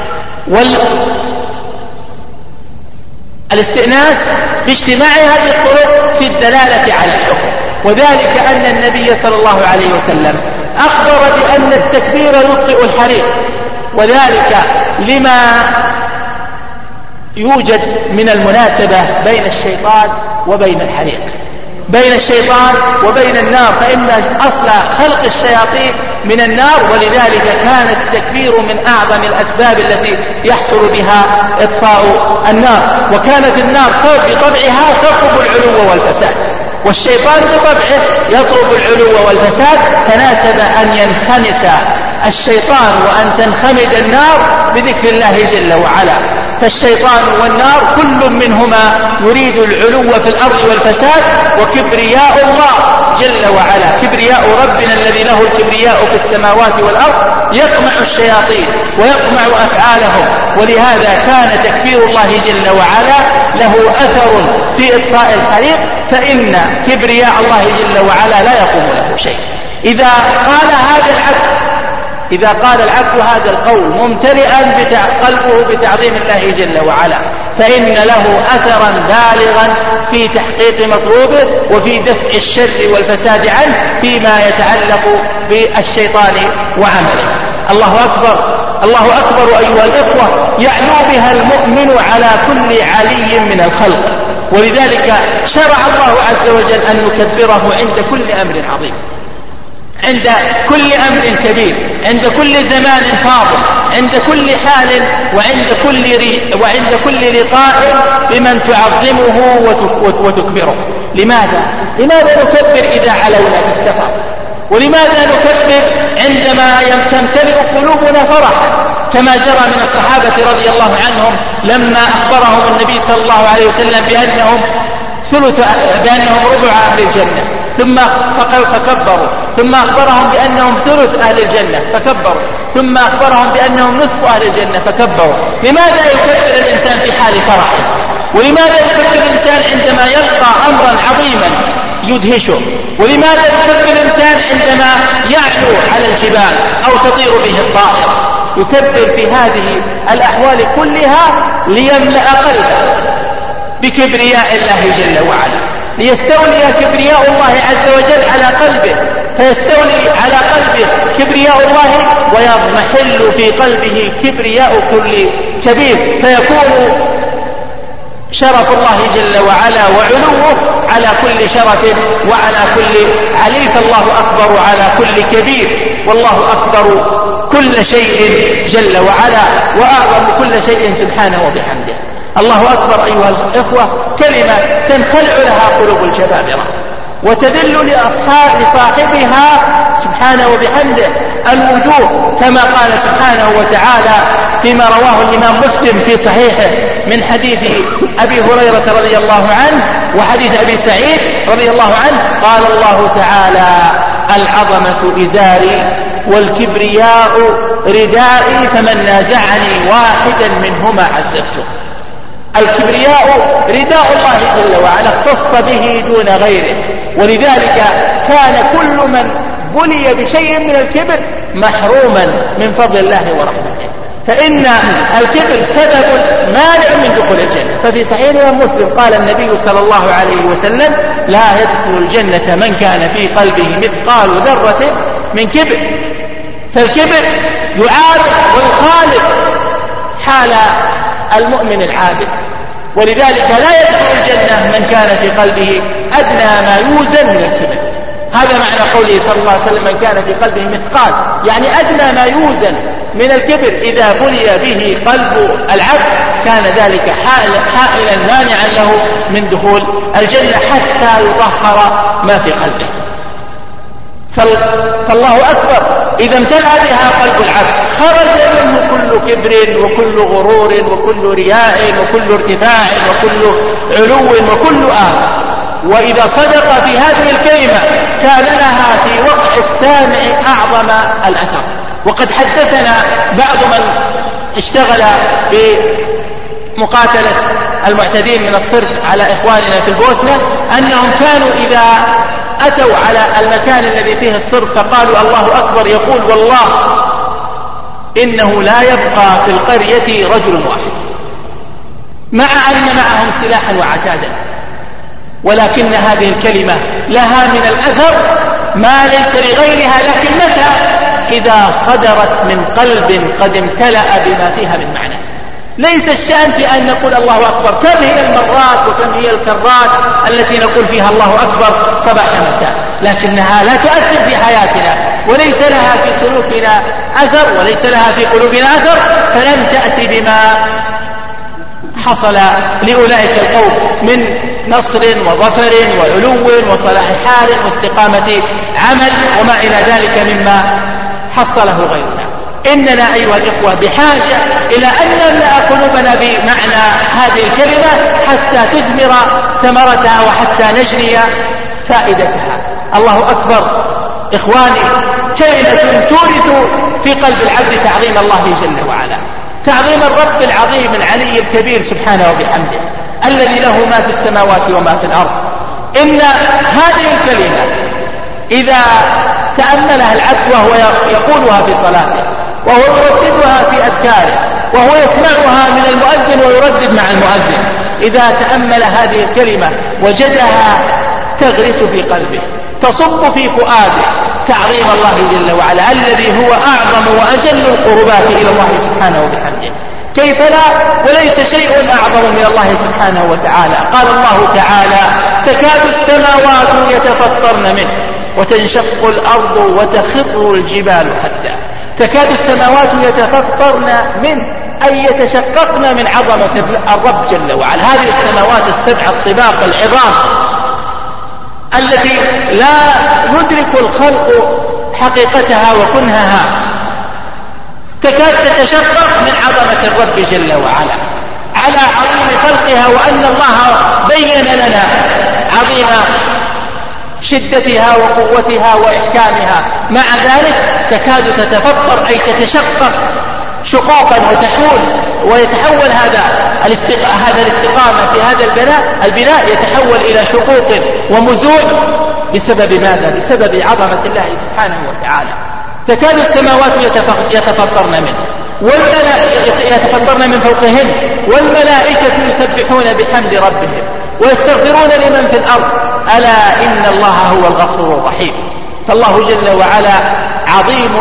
والاستئناس باجتماع هذه الطرق في الدلالة على الحكم، وذلك أن النبي صلى الله عليه وسلم أخبر بأن التكبير يطفئ الحريق، وذلك لما يوجد من المناسبة بين الشيطان وبين الحريق، بين الشيطان وبين النار، فإن أصل خلق الشياطين من النار، ولذلك كان التكبير من أعظم الأسباب التي يحصل بها إطفاء النار. وكانت النار بطبعها تطلب العلو والفساد، والشيطان بطبعه يطلب العلو والفساد، فناسب أن ينخنس الشيطان وأن تنخمد النار بذكر الله جل وعلا. فالشيطان والنار كل منهما يريد العلو في الأرض والفساد، وكبرياء الله جل وعلا، كبرياء ربنا الذي له الكبرياء في السماوات والأرض، يقمع الشياطين ويقمع أفعالهم. ولهذا كان تكبير الله جل وعلا له أثر في إطفاء الحريق، فإن كبرياء الله جل وعلا لا يقوم له شيء. إذا قال هذا العبد إذا قال العبد هذا القول ممتلئا قلبه بتعظيم الله جل وعلا، فإن له أثرا بالغا في تحقيق مطلوبه وفي دفع الشر والفساد عنه فيما يتعلق بالشيطان وعمله. الله أكبر، الله أكبر أيها الإخوة، يعلو بها المؤمن على كل علي من الخلق. ولذلك شرع الله عز وجل أن نكبره عند كل أمر عظيم، عند كل أمر كبير، عند كل زمان فاضل، عند كل حال، وعند كل ري وعند كل لقاء بمن تعظمه وتكبره. لماذا؟ لماذا نكبر إذا علونا في السفر؟ ولماذا نكبر عندما تمتلئ قلوبنا فرحا؟ كما جرى من الصحابة رضي الله عنهم لما أخبرهم النبي صلى الله عليه وسلم بأنهم ثلث بأنهم ربع أهل الجنة ثم فكبروا، ثم أخبرهم بأنهم ثلث أهل الجنة فكبروا، ثم أخبرهم بأنهم نصف أهل الجنة فكبروا. لماذا يكبر الإنسان في حال فرحه؟ ولماذا يكبر الإنسان عندما يلقى أمرا عظيما يدهشه؟ ولماذا يكبر الإنسان عندما يعلو على الجبال أو تطير به الطائرة؟ يكبر في هذه الأحوال كلها ليملأ قلبه بكبرياء الله جل وعلا، ليستولي كبرياء الله عز وجل على قلبه، فيستولي على قلبه كبرياء الله ويضمحل في قلبه كبرياء كل كبير، فيكون شرف الله جل وعلا وعلوه على كل شرف وعلى كل علي، فالله أكبر على كل كبير، والله أكبر كل شيء جل وعلا، وأعظم كل شيء سبحانه وبحمده. الله أكبر أيها الإخوة كلمة تنخلع لها قلوب الجبابرة وتدل لأصحاب لصاحبها سبحانه وبحمده الوجوه، كما قال سبحانه وتعالى فيما رواه الإمام مسلم في صحيحه من حديث أبي هريرة رضي الله عنه وحديث أبي سعيد رضي الله عنه، قال الله تعالى: العظمة إزاري والكبرياء ردائي، فمن نازعني واحدا منهما عذبته. الكبرياء رداء الله جل وعلا اختص به دون غيره، ولذلك كان كل من بلي بشيء من الكبر محروما من فضل الله ورحمته، فإن الكبر سبب مانع من دخول الجنة. ففي صحيح مسلم قال النبي صلى الله عليه وسلم: لا يدخل الجنة من كان في قلبه مثقال ذرة من كبر. فالكبر يعارض ويخالف حال المؤمن العابد، ولذلك لا يدخل الجنة من كان في قلبه أدنى ما يوزن من الكبر. هذا معنى قوله صلى الله عليه وسلم: من كان في قلبه مثقال، يعني أدنى ما يوزن من الكبر إذا بلي به قلب العبد كان ذلك حائلا مانعا له من دخول الجنة حتى يطهر ما في قلبه. فالله أكبر إذا امتلأ بها قلب العبد خرج منه كل كبر وكل غرور وكل رياء وكل ارتفاع وكل علو وكل آخر. وإذا صدق في هذه الكلمة كان لها في وقع السامع أعظم الأثر. وقد حدثنا بعض من اشتغل بمقاتلة المعتدين من الصرف على إخواننا في البوسنة أنهم كانوا إذا أتوا على المكان الذي فيه الصرف فقالوا الله أكبر يقول: والله إنه لا يبقى في القرية رجل واحد، مع أن معهم سلاحا وعتادا، ولكن هذه الكلمة لها من الأثر ما ليس لغيرها. لكن متى؟ إذا صدرت من قلب قد امتلأ بما فيها من معنى. ليس الشأن في أن نقول الله أكبر، كم هي المرات وكم هي الكرات التي نقول فيها الله أكبر صباح مساء، لكنها لا تؤثر في حياتنا وليس لها في سلوكنا أثر وليس لها في قلوبنا أثر، فلم تأتي بما حصل لأولئك القوم من نصر وظفر وعلو وصلاح حال واستقامة عمل وما إلى ذلك مما حصله غيرنا. إننا أيها الإخوة بحاجة إلى أن نملأ قلوبنا بمعنى هذه الكلمة حتى تثمر ثمرتها وحتى نجني فائدتها. الله أكبر. إخواني، كلمة تورث في قلب العبد تعظيم الله جل وعلا، تعظيم الرب العظيم العلي الكبير سبحانه وبحمده الذي له ما في السماوات وما في الأرض. إن هذه الكلمة إذا تأملها العبد وهو يقولها في صلاته، وهو يرددها في أذكاره، وهو يسمعها من المؤذن ويردد مع المؤذن، إذا تأمل هذه الكلمة وجدها تغرس في قلبه، تصب في فؤاده تعظيم الله جل وعلا الذي هو أعظم وأجل القربات إلى الله سبحانه وبحمده. كيف لا؟ وليس شيء أعظم من الله سبحانه وتعالى. قال الله تعالى: تكاد السماوات يتفطرن منه وتنشق الأرض وتخر الجبال حتى. تكاد السماوات يتفطرن منه أي يتشققن من عظمة الرب جل وعلا. هذه السماوات السبع الطباق العظام التي لا يدرك الخلق حقيقتها وكنهها، تكاد تتشقق من عظمة الرب جل وعلا على عظيم خلقها، وأن الله بين لنا عظيم شدتها وقوتها وإحكامها. مع ذلك تكاد تتفطر أي تتشقق شقوقا وتحول، ويتحول هذا هذا الاستقامة في هذا البناء البناء يتحول إلى شقوق ومزون بسبب ماذا؟ بسبب عظمة الله سبحانه وتعالى. تكاد السماوات يتفطرن منه والملائكة يتفطرن من فوقهن، والملائكة يسبحون بحمد ربهم ويستغفرون لمن في الأرض ألا إن الله هو الغفور الرحيم. فالله جل وعلا عظيم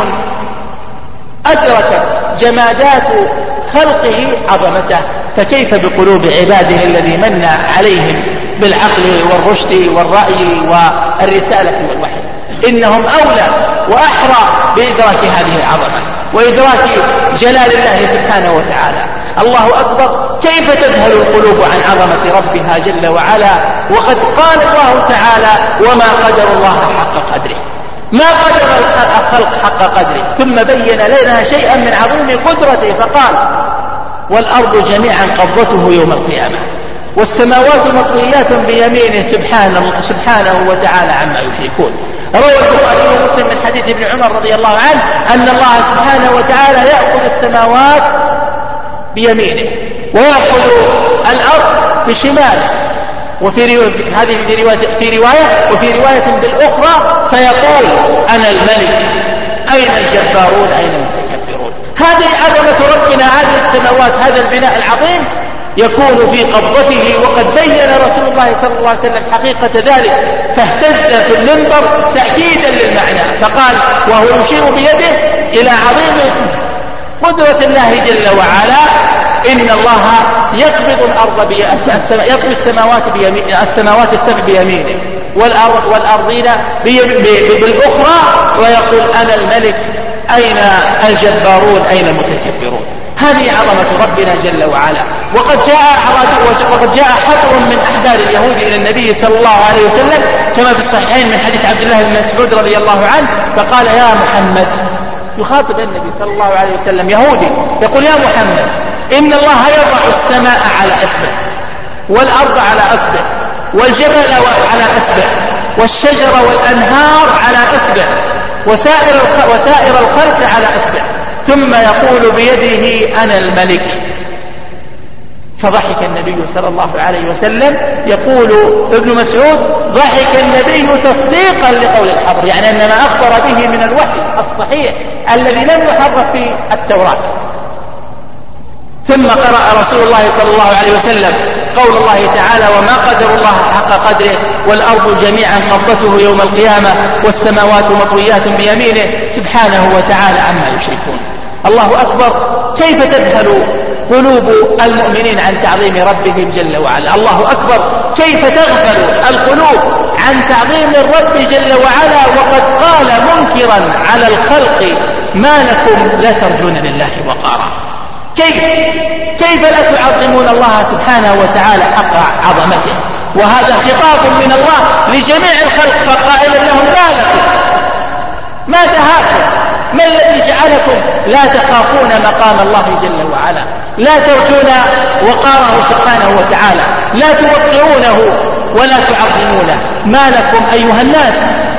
أدركت جمادات خلقه عظمته، فكيف بقلوب عباده الذي من عليهم بالعقل والرشد والرأي والرسالة والوحي؟ إنهم أولى وأحرى بإدراك هذه العظمة وإدراك جلال الله سبحانه وتعالى. الله أكبر. كيف تذهل القلوب عن عظمة ربها جل وعلا، وقد قال الله تعالى: وما قدر الله حق قدره. ما قدر الخلق حق قدره، ثم بين لنا شيئا من عظيم قدرته فقال: والأرض جميعا قبضته يوم القيامة والسماوات مطويات بيمينه سبحانه, سبحانه وتعالى عما يشركون. روى البخاري ومسلم من حديث ابن عمر رضي الله عنه أن الله سبحانه وتعالى يأخذ السماوات بيمينه ويأخذ الأرض بشماله، وفي رواية هذه في رواية, في رواية وفي رواية بالأخرى فيقول: أنا الملك أين الجبارون أين المتكبرون. هذه عظمة ربنا، هذه السماوات، هذا البناء العظيم يكون في قبضته، وقد بين رسول الله صلى الله عليه وسلم حقيقة ذلك فاهتز في المنبر تأكيدا للمعنى فقال وهو يشير بيده إلى عظيم قدرة الله جل وعلا: إن الله يقبض الأرض يقبض السماوات بيمين السماوات السبع بيمينه والأرض والأرضين بالأخرى، ويقول: أنا الملك أين الجبارون أين المتكبرون. هذه عظمة ربنا جل وعلا. وقد جاء وقد جاء حبر من أحبار اليهود إلى النبي صلى الله عليه وسلم كما في الصحيحين من حديث عبد الله بن مسعود رضي الله عنه، فقال: يا محمد، يخاطب النبي صلى الله عليه وسلم يهودي، يقول: يا محمد، إن الله يضع السماء على أسبع والأرض على أسبع والجبل على أسبع والشجر والأنهار على أسبع وسائر وسائر الخلق على أسبع، ثم يقول بيده: أنا الملك. فضحك النبي صلى الله عليه وسلم. يقول ابن مسعود: ضحك النبي تصديقا لقول الحبر، يعني أن ما أخبر به من الوحي الصحيح الذي لم يحرف في التوراة. ثم قرأ رسول الله صلى الله عليه وسلم قول الله تعالى: وما قدر الله حق قدره والأرض جميعا قبضته يوم القيامة والسماوات مطويات بيمينه سبحانه وتعالى عما يشركون. الله أكبر. كيف تذهل قلوب المؤمنين عن تعظيم ربهم جل وعلا. الله أكبر. كيف تغفل القلوب عن تعظيم الرب جل وعلا، وقد قال منكرا على الخلق: ما لكم لا ترجون لله وقارا. كيف كيف لا تعظمون الله سبحانه وتعالى حق عظمته؟ وهذا خطاب من الله لجميع الخلق، فقائلا لهم: ما لكم، ما دهاكم، ما الذي جعلكم لا تخافون مقام الله جل وعلا، لا ترجون وقاره سبحانه وتعالى، لا توقرونه ولا تعظمونه؟ ما لكم أيها الناس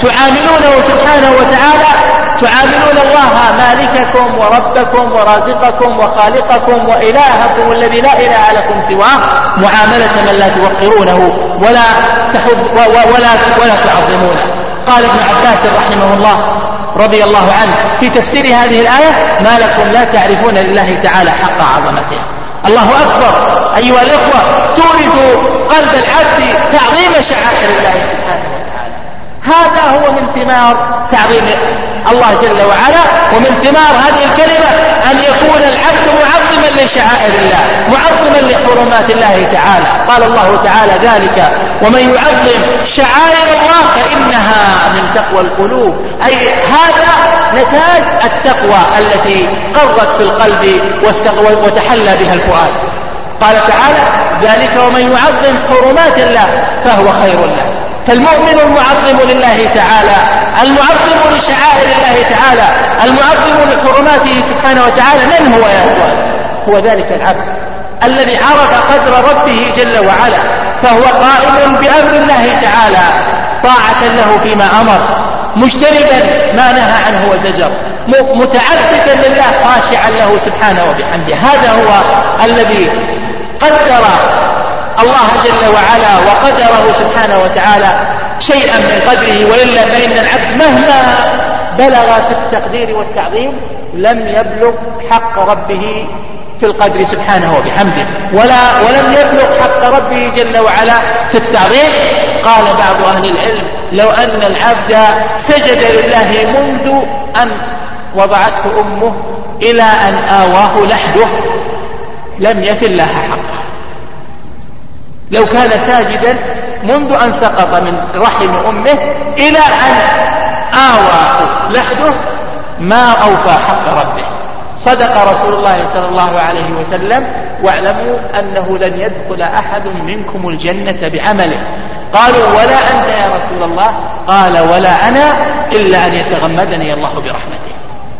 تعاملونه سبحانه وتعالى، تعاملون الله مالككم وربكم ورازقكم وخالقكم وإلهكم الذي لا إله لكم سواه معاملة من لا توقرونه ولا تحب ولا ولا تعظمونه. قال ابن عباس رحمه الله رضي الله عنه في تفسير هذه الآية: ما لكم لا تعرفون لله تعالى حق عظمته. الله أكبر أيها الإخوة، تورث قلب العبد تعظيم شعائر الله سبحانه وتعالى. هذا هو من ثمار تعظيم الله جل وعلا، ومن ثمار هذه الكلمة أن يكون العبد معظما لشعائر الله، معظما لحرمات الله تعالى. قال الله تعالى: ذلك ومن يعظم شعائر الله فإنها من تقوى القلوب، أي هذا نتاج التقوى التي قرت في القلب وتحلى بها الفؤاد. قال تعالى: ذلك ومن يعظم حرمات الله فهو خير له. فالمؤمن المعظم لله تعالى، المعظم لشعائر الله تعالى، المعظم لحرماته سبحانه وتعالى، من هو يا أخوان؟ هو ذلك العبد الذي عرف قدر ربه جل وعلا، فهو قائم بأمر الله تعالى طاعة له فيما أمر، مجتنبا ما نهى عنه وزجر، متعبدا لله خاشعا له سبحانه وبحمده. هذا هو الذي قدر الله جل وعلا وقدره سبحانه وتعالى شيئا من قدره، وإلا فإن العبد مهما بلغ في التقدير والتعظيم لم يبلغ حق ربه في القدر سبحانه وبحمده، ولا ولم يبلغ حق ربه جل وعلا في التعظيم. قال بعض أهل العلم: لو أن العبد سجد لله منذ أن وضعته أمه إلى أن آواه لحده لم يفل لها حقه. لو كان ساجدا منذ أن سقط من رحم أمه إلى أن آواه لحده ما أوفى حق ربه. صدق رسول الله صلى الله عليه وسلم: واعلموا أنه لن يدخل أحد منكم الجنة بعمله. قالوا: ولا أنت يا رسول الله؟ قال: ولا أنا إلا أن يتغمدني الله برحمته.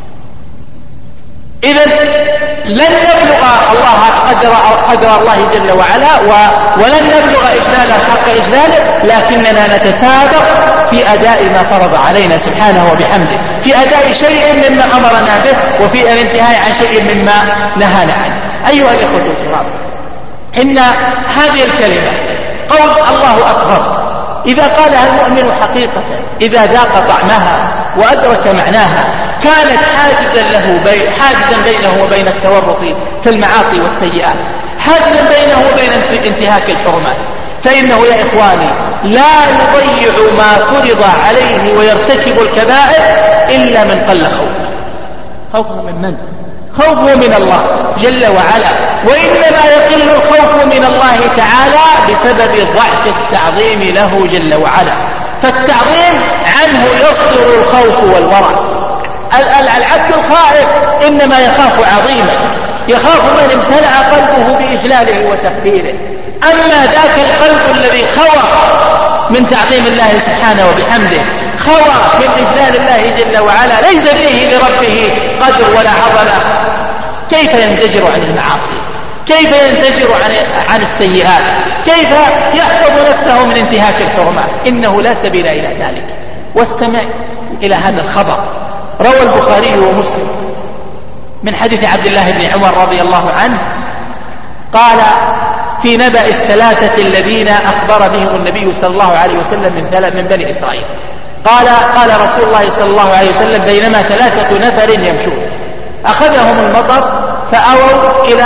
إذن لن يبلغ الله قدر, قدر الله جل وعلا ولن يبلغ إجلاله حق إجلاله، لكننا نتسابق في أداء ما فرض علينا سبحانه وبحمده، في أداء شيء مما أمرنا به، وفي الانتهاء عن شيء مما نهانا عنه. أيها الإخوة الكرام، إن هذه الكلمة قول الله أكبر إذا قالها المؤمن حقيقة، إذا ذاق طعمها وأدرك معناها، كانت حاجزا له بي حاجزا بينه وبين التورط في المعاصي والسيئات، حاجزا بينه وبين انتهاك الحرمات. فإنه يا إخواني لا يضيع ما فرض عليه ويرتكب الكبائر إلا من قل خوفه. خوفه من من؟ خوفه من الله جل وعلا، وإنما يقل الخوف من الله تعالى بسبب ضعف التعظيم له جل وعلا. فالتعظيم عنه يصدر الخوف والورع. العبد الخائف إنما يخاف عظيما، يخاف من امتلأ قلبه بإجلاله وتقديره. أما ذاك القلب الذي خوى من تعظيم الله سبحانه وبحمده، خوى من إجلال الله جل وعلا، ليس فيه لربه قدر ولا عظمة، كيف ينزجر عن المعاصي؟ كيف ينزجر عن, عن السيئات؟ كيف يحفظ نفسه من انتهاك الحرمات؟ إنه لا سبيل إلى ذلك. واستمع إلى هذا الخبر، روى البخاري ومسلم من حديث عبد الله بن عمر رضي الله عنه قال في نبأ الثلاثة الذين أخبر بهم النبي صلى الله عليه وسلم من, من بني إسرائيل، قال قال رسول الله صلى الله عليه وسلم: بينما ثلاثة نفر يمشون أخذهم المطر فأووا إلى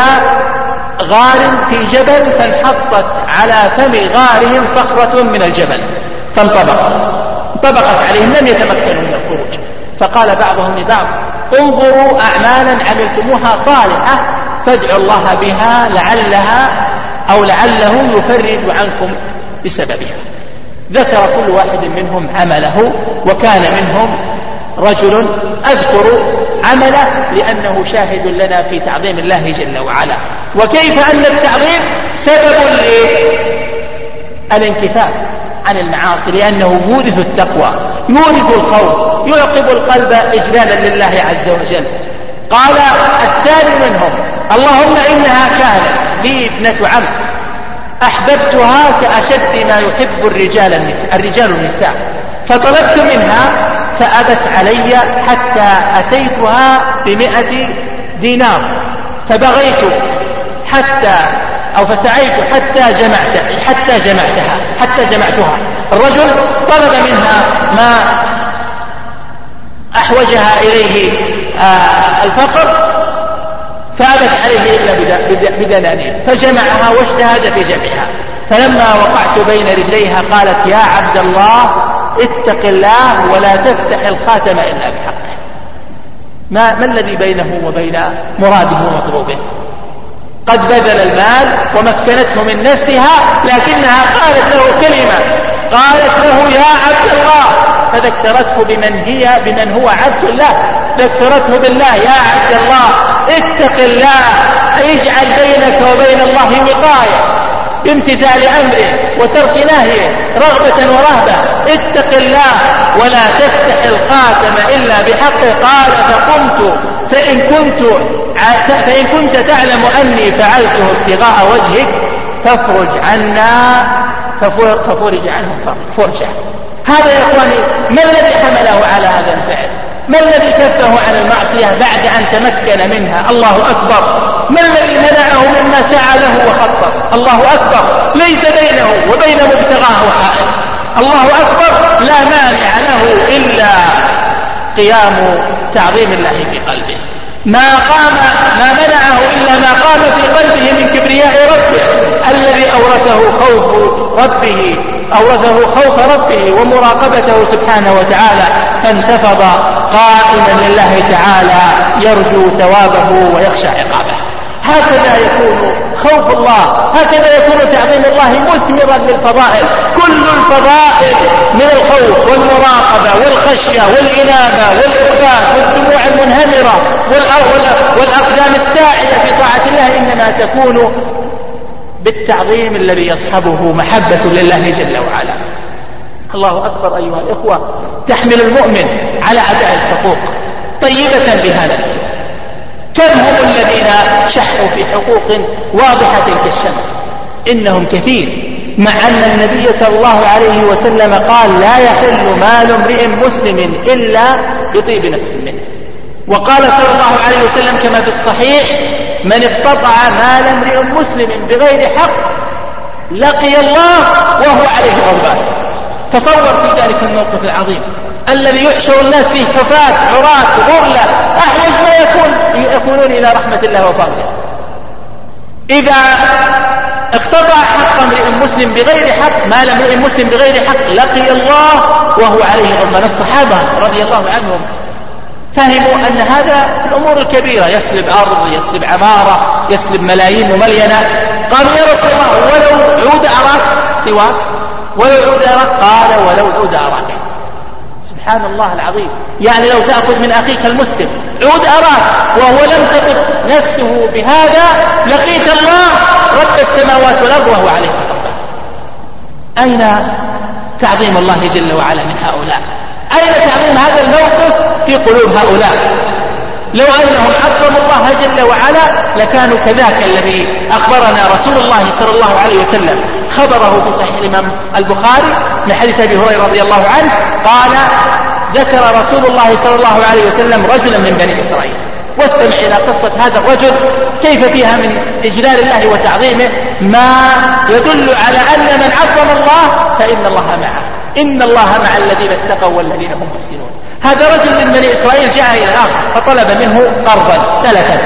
غار في جبل، فانحطت على فم غارهم صخرة من الجبل فانطبقت انطبقت عليهم، لم يتمكنوا من الخروج. فقال بعضهم لبعض: انظروا أعمالا عملتموها صالحة فادعوا الله بها لعلها أو لعله يفرج عنكم بسببها. ذكر كل واحد منهم عمله، وكان منهم رجل أذكر عمله لأنه شاهد لنا في تعظيم الله جل وعلا، وكيف أن التعظيم سبب للانكفاف عن المعاصي، لأنه يورث التقوى، يورث الخوف، يعقب القلب إجلالا لله عز وجل. قال الثاني منهم: اللهم إنها كانت لي ابنة عم أحببتها كأشد ما يحب الرجال النساء, الرجال النساء فطلبت منها فأبت علي حتى أتيتها بمئة دينار، فبغيت حتى أو فسعيت حتى جمعت حتى جمعتها حتى جمعتها. الرجل طلب منها ما أحوجها إليه آه الفقر، فأبت عليه إلا بدنانير، فجمعها واجتهد في جمعها. فلما وقعت بين رجليها قالت: يا عبد الله اتق الله ولا تفتح الخاتم إلا بحقه. ما, ما الذي بينه وبين مراده ومطلوبه؟ قد بذل المال ومكنته من نفسها، لكنها قالت له كلمة، قالت له: يا عبد الله، فذكرته بمن هي بمن هو عبد الله، ذكرته بالله: يا عبد الله اتق الله، اجعل بينك وبين الله وقاية بامتثال أمره وترك نهيه رغبة ورهبة، اتق الله ولا تفتح الخاتم إلا بحقه. قال: فقمت فإن كنت فإن كنت تعلم أني فعلته ابتغاء وجهك فافرج عنا ففرج عنه فرجه. هذا يا إخواني ما الذي حمله على هذا الفعل؟ ما الذي كفه عن المعصية بعد أن تمكن منها؟ الله أكبر. ما الذي منعه مما سعى له وخطط؟ الله أكبر. ليس بينه وبين مبتغاه حائل. الله أكبر. لا مانع له إلا قيام تعظيم الله في قلبه. ما قام ما منعه إلا ما قام في قلبه من كبرياء ربه الذي أورثه خوف ربه أورثه خوف ربه ومراقبته سبحانه وتعالى، فانتفض قائما لله تعالى يرجو ثوابه ويخشى عقابه. هكذا يكون خوف الله، هكذا يكون تعظيم الله مثمرا للفضائل. كل الفضائل من الخوف والمراقبة والخشية والإنابة والإخبات والدموع المنهمرة والأقدام الساعية في طاعة الله إنما تكون بالتعظيم الذي يصحبه محبة لله جل وعلا. الله أكبر أيها الإخوة. تحمل المؤمن على أداء الحقوق طيبة بهذا الأسلوب. كم هم الذين شحوا في حقوق واضحة كالشمس؟ إنهم كثير، مع أن النبي صلى الله عليه وسلم قال: لا يحل مال امرئ مسلم إلا بطيب نفس منه. وقال صلى الله عليه وسلم كما في الصحيح: من اقتطع مال امرئ مسلم بغير حق لقي الله وهو عليه غضبان. تصور في ذلك الموقف العظيم الذي يحشر الناس فيه حفاة عراة غرلة أحوج ما يكون يكونون إلى رحمة الله وفضله. إذا اقتطع حق امرئ مسلم بغير حق مال امرئ مسلم بغير حق لقي الله وهو عليه غضبان. الصحابة رضي الله عنهم فهموا أن هذا في الأمور الكبيرة، يسلب أرض، يسلب عمارة، يسلب ملايين ومليانات. قالوا: يا رسول الله ولو عود أراك سواك، ولو عود أراك. قال: ولو عود أراك. سبحان الله العظيم. يعني لو تأخذ من أخيك المسلم عود أراك وهو لم تطب نفسه بهذا لقيت الله رب السماوات والأرض وهو عليه غضبان. أين تعظيم الله جل وعلا من هؤلاء؟ أين تعظيم هذا الموقف في قلوب هؤلاء؟ لو أنهم عظموا الله جل وعلا لكانوا كذاك الذي أخبرنا رسول الله صلى الله عليه وسلم خبره في صحيح الإمام البخاري من حديث أبي هريرة رضي الله عنه قال: ذكر رسول الله صلى الله عليه وسلم رجلا من بني إسرائيل. واستمع إلى قصة هذا الرجل كيف فيها من إجلال الله وتعظيمه ما يدل على أن من عظم الله فإن الله معه. إن الله مع الذين اتقوا والذين هم محسنون. هذا رجل من بني إسرائيل جاء إلى الآخر فطلب منه قرضا سلفا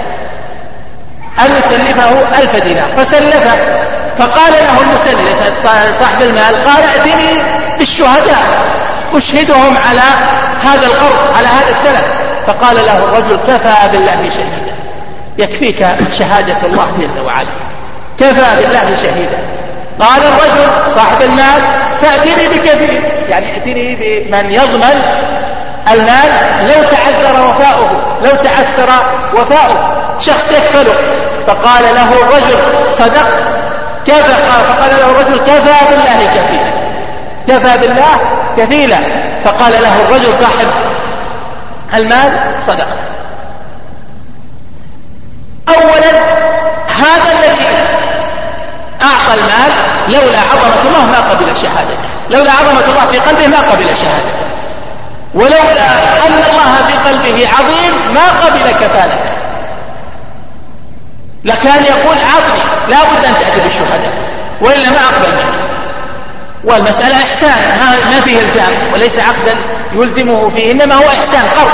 أن يسلفه ألف دينار فسلفه. فقال له المسلف صاحب المال: قال: ائتني بالشهداء أشهدهم على هذا القرض على هذا السلف. فقال له الرجل: كفى بالله شهيدا. يكفيك شهادة الله جل وعلا، كفى بالله شهيدا. قال الرجل صاحب المال: فأتني بكفيل، يعني ائتني بمن يضمن المال لو تعذر وفاؤه لو تعثر وفاؤه شخص يكفله. فقال له الرجل: صدقت. كفى. فقال له الرجل: كفى بالله كفيلا، كفى بالله كفيلا. فقال له الرجل صاحب المال: صدقت. أولا هذا الذي أعطى المال لولا عظمة الله ما قبل شهادته، لولا عظمة الله في قلبه ما قبل شهادته، ولولا أن الله في قلبه عظيم ما قبل كفالته، لكان يقول عظمي لا بد أن تأتي بالشهادة وإلا ما أقبل منك. والمسألة إحسان ما فيه إلزام وليس عقدا يلزمه فيه، إنما هو إحسان قرض.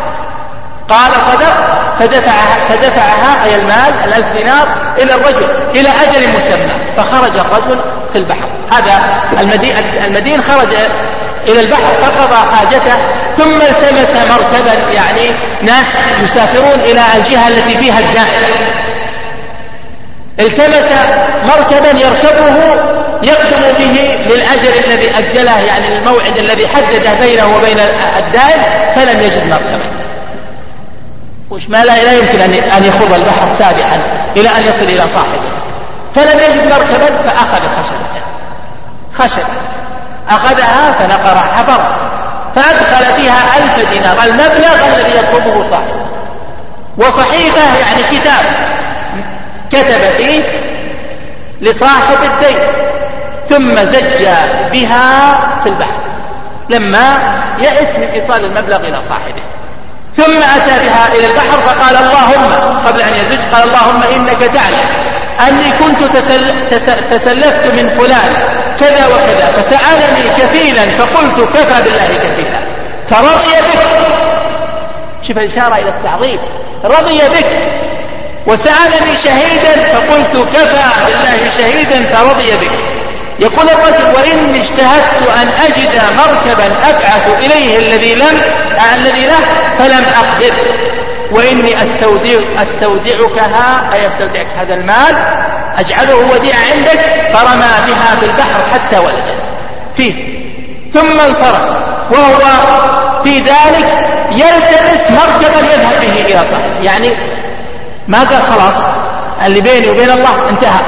قال صدق فدفعها, فدفعها أي المال الألف دينار إلى الرجل إلى أجل مسمى، فخرج الرجل في البحر. هذا المدين, المدين خرج إلى البحر فقضى حاجته، ثم التمس مركبا، يعني ناس يسافرون إلى الجهة التي فيها الدائرة، التمس مركبا يركبه يقدم به للأجل الذي أجله، يعني الموعد الذي حدده بينه وبين الدائم، فلم يجد مركبا. وش ما لا يمكن أن يخوض البحر سابحا إلى أن يصل إلى صاحبه، فلم يجد مركبا فأخذ خشبة خشبة أخذها فنقر حفر فأدخل فيها ألف دينار، المبلغ الذي يطلبه صاحبه، وصحيفة يعني كتاب كتب فيه لصاحب الدين، ثم زج بها في البحر لما يئس من إيصال المبلغ إلى صاحبه، ثم أتى بها إلى البحر فقال اللهم، قبل أن يزج قال اللهم إنك تعلم أني كنت تسل تسل تسلفت من فلان كذا وكذا، فسألني كفيلا فقلت كفى بالله كفيلا، فرضي بك. شوف الإشارة إلى التعظيم، رضي بك. وسألني شهيدا فقلت كفى بالله شهيدا فرضي بك. يقول الرجل وإني اجتهدت أن أجد مركبا أبعث إليه الذي لم الذي له فلم أقدر، وإني أستودع أستودعكها أي أستودعك هذا المال أجعله وديعة عندك، فرمى بها في البحر حتى ولجت فيه، ثم انصرف وهو في ذلك يلتمس مركبا يذهب به إلى صاحبه، يعني ما قال خلاص اللي بيني وبين الله انتهى،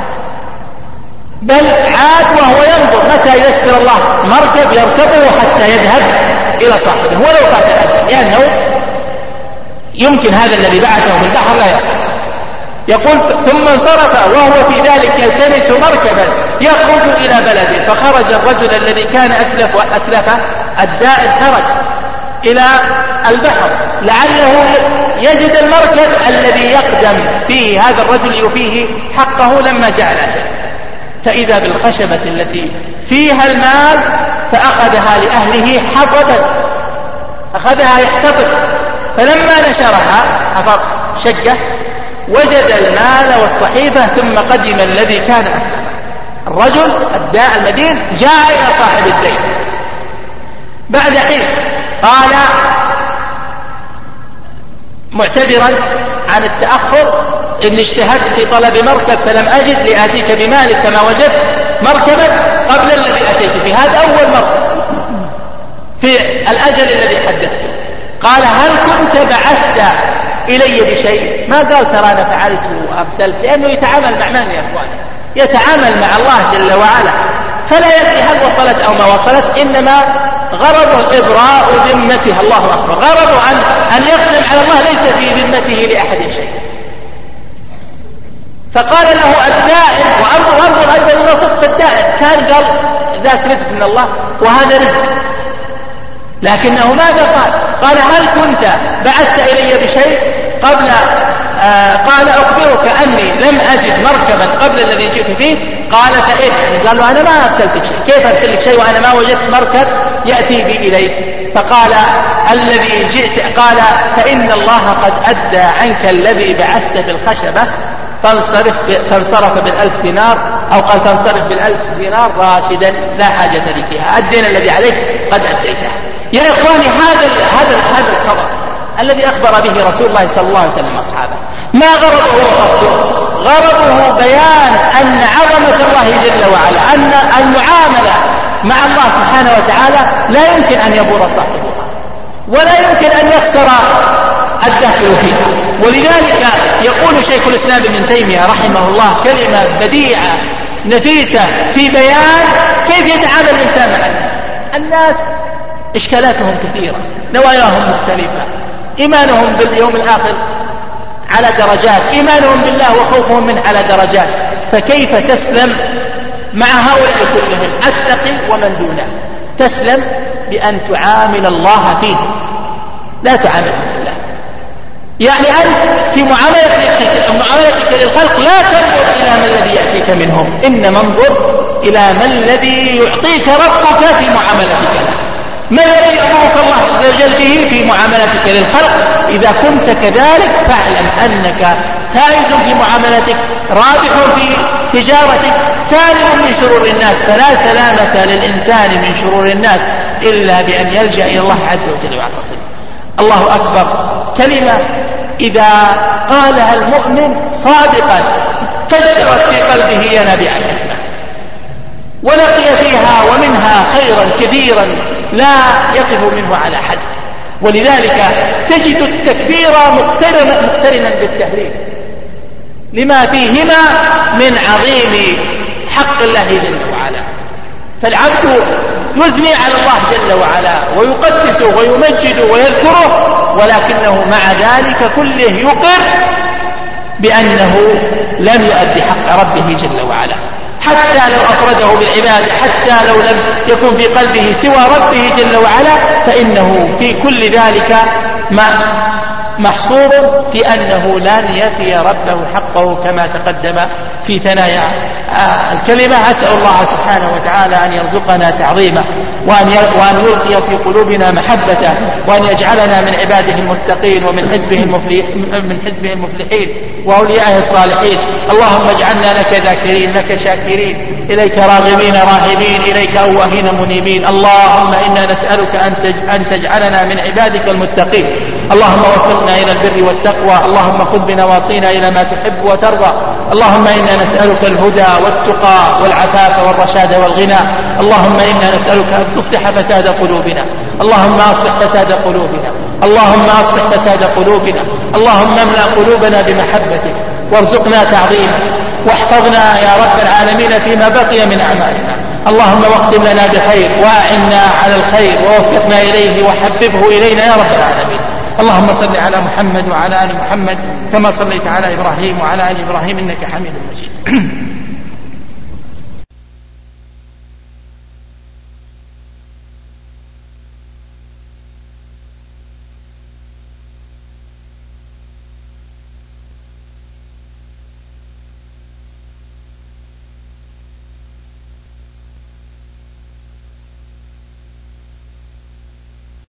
بل عاد وهو ينظر متى ييسر الله مركب يركبه حتى يذهب إلى صاحبه ولو فات الأجل، لأنه يمكن هذا الذي بعثه في البحر لا يصل. يقول ثم انصرف وهو في ذلك يلتمس مركبا يخرج إلى بلده، فخرج الرجل الذي كان أسلف وأسلفه الدائم خرج إلى البحر لعله يجد المركب الذي يقدم فيه هذا الرجل يفيه حقه لما جاء الأجل، فإذا بالخشبة التي فيها المال فأخذها لأهله حطبا، أخذها يحتطب، فلما نشرها حفر شقه وجد المال والصحيفة، ثم قدم الذي كان أسلمه. الرجل الداء المدين جاء إلى صاحب الدين بعد حين قال معتذرا عن التأخر إني اجتهدت في طلب مركب فلم أجد لآتيك بمالك كما وجدت مركبا قبل الذي أتيت فيه، هذا أول مركب في الأجل الذي حدثته. قال هل كنت بعثت إلي بشيء؟ ما قال ترى أنا فعلت وأرسلت، لأنه يتعامل مع من يا أخواني؟ يتعامل مع الله جل وعلا، فلا يدري هل وصلت أو ما وصلت، إنما غرضه إبراء ذمته. الله أكبر، غرضه أن, أن يقدم على الله ليس في ذمته لأحد شيء. فقال له الدائم، وأنظر أيضا إلى صدق الدائم، كان قال ذاك رزق من الله وهذا رزق، لكنه ماذا قال؟ قال هل كنت بعثت إلي بشيء قبل آه قال أخبرك أني لم أجد مركبا قبل الذي جئت فيه. قال فإيه؟ يعني قال له أنا ما أرسلتك شيء، كيف أرسل لك شيء وأنا ما وجدت مركب يأتي بي إليك؟ فقال الذي جئت، قال فإن الله قد أدى عنك الذي بعثت بالخشبة فانصرف, فانصرف بالألف دينار، أو قال فانصرف بالألف دينار راشدا لا حاجة لي فيها، الدين الذي عليك قد أديته. يا إخواني هذا هذا هذا الخبر الذي أخبر به رسول الله صلى الله عليه وسلم أصحابه، ما غرضه وقصده؟ غرضه بيان أن عظمة الله جل وعلا، أن المعاملة مع الله سبحانه وتعالى لا يمكن أن يبور صاحبها ولا يمكن أن يخسر الداخل فيها. ولذلك يقول شيخ الإسلام ابن تيمية رحمه الله كلمة بديعة نفيسة في بيان كيف يتعامل الإنسان مع الناس. الناس إشكالاتهم كثيرة، نواياهم مختلفة، إيمانهم باليوم الآخر على درجات، إيمانهم بالله وخوفهم منه على درجات، فكيف تسلم مع هؤلاء كلهم التقي ومن دونه تسلم بأن تعامل الله فيه، لا تعاملهم في الله. يعني أنت في معاملتك للخلق لا تنظر إلى ما الذي يأتيك منهم، إنما انظر إلى ما الذي يعطيك ربك في معاملتك له، ما الذي يأمرك الله عز وجل به في معاملتك للخلق. إذا كنت كذلك فاعلم أنك فائز في معاملتك، رابح في تجارتك، سالم من شرور الناس. فلا سلامة للإنسان من شرور الناس إلا بأن يلجأ إلى الله عز وجل ويعتصم. الله أكبر كلمة إذا قالها المؤمن صادقا فجرت في قلبه ينابيع الحكمة، ولقي فيها ومنها خيرا كثيرا لا يقف منه على حد. ولذلك تجد التكبير مقترنا, مقترنا بالتهليل لما فيهما من عظيم حق الله جل وعلا. فالعبد يثني على الله جل وعلا ويقدسه ويمجده ويذكره، ولكنه مع ذلك كله يقر بأنه لم يؤدي حق ربه جل وعلا، حتى لو أفرده بالعبادة، حتى لو لم يكن في قلبه سوى ربه جل وعلا، فإنه في كل ذلك محصور في أنه لن يفي ربه حقه كما تقدم في ثنايا الكلمة. أسأل الله سبحانه وتعالى أن يرزقنا تعظيمه، وأن يلقي في قلوبنا محبته، وأن يجعلنا من عباده المتقين ومن حزبه المفلح من حزبه المفلحين وأوليائه الصالحين. اللهم اجعلنا لك ذاكرين، لك شاكرين، إليك راغبين راهبين، إليك أواهين منيبين. اللهم إنا نسألك أن تجعلنا من عبادك المتقين. اللهم وفقنا إلى البر والتقوى، اللهم خذ بنواصينا إلى ما تحب وترضى. اللهم إنا نسألك الهدى والتقى والعفاف والرشاد والغنى. اللهم إنا نسألك أن تصلح فساد قلوبنا، اللهم أصلح فساد قلوبنا، اللهم أصلح فساد قلوبنا. اللهم املأ قلوبنا بمحبتك وارزقنا تعظيمك، واحفظنا يا رب العالمين فيما بقي من أعمالنا. اللهم واختم لنا بخير، وأعنا على الخير، ووفقنا إليه وحببه إلينا يا رب العالمين. اللهم صل على محمد وعلى آل محمد كما صليت على إبراهيم وعلى آل إبراهيم إنك حميد مجيد.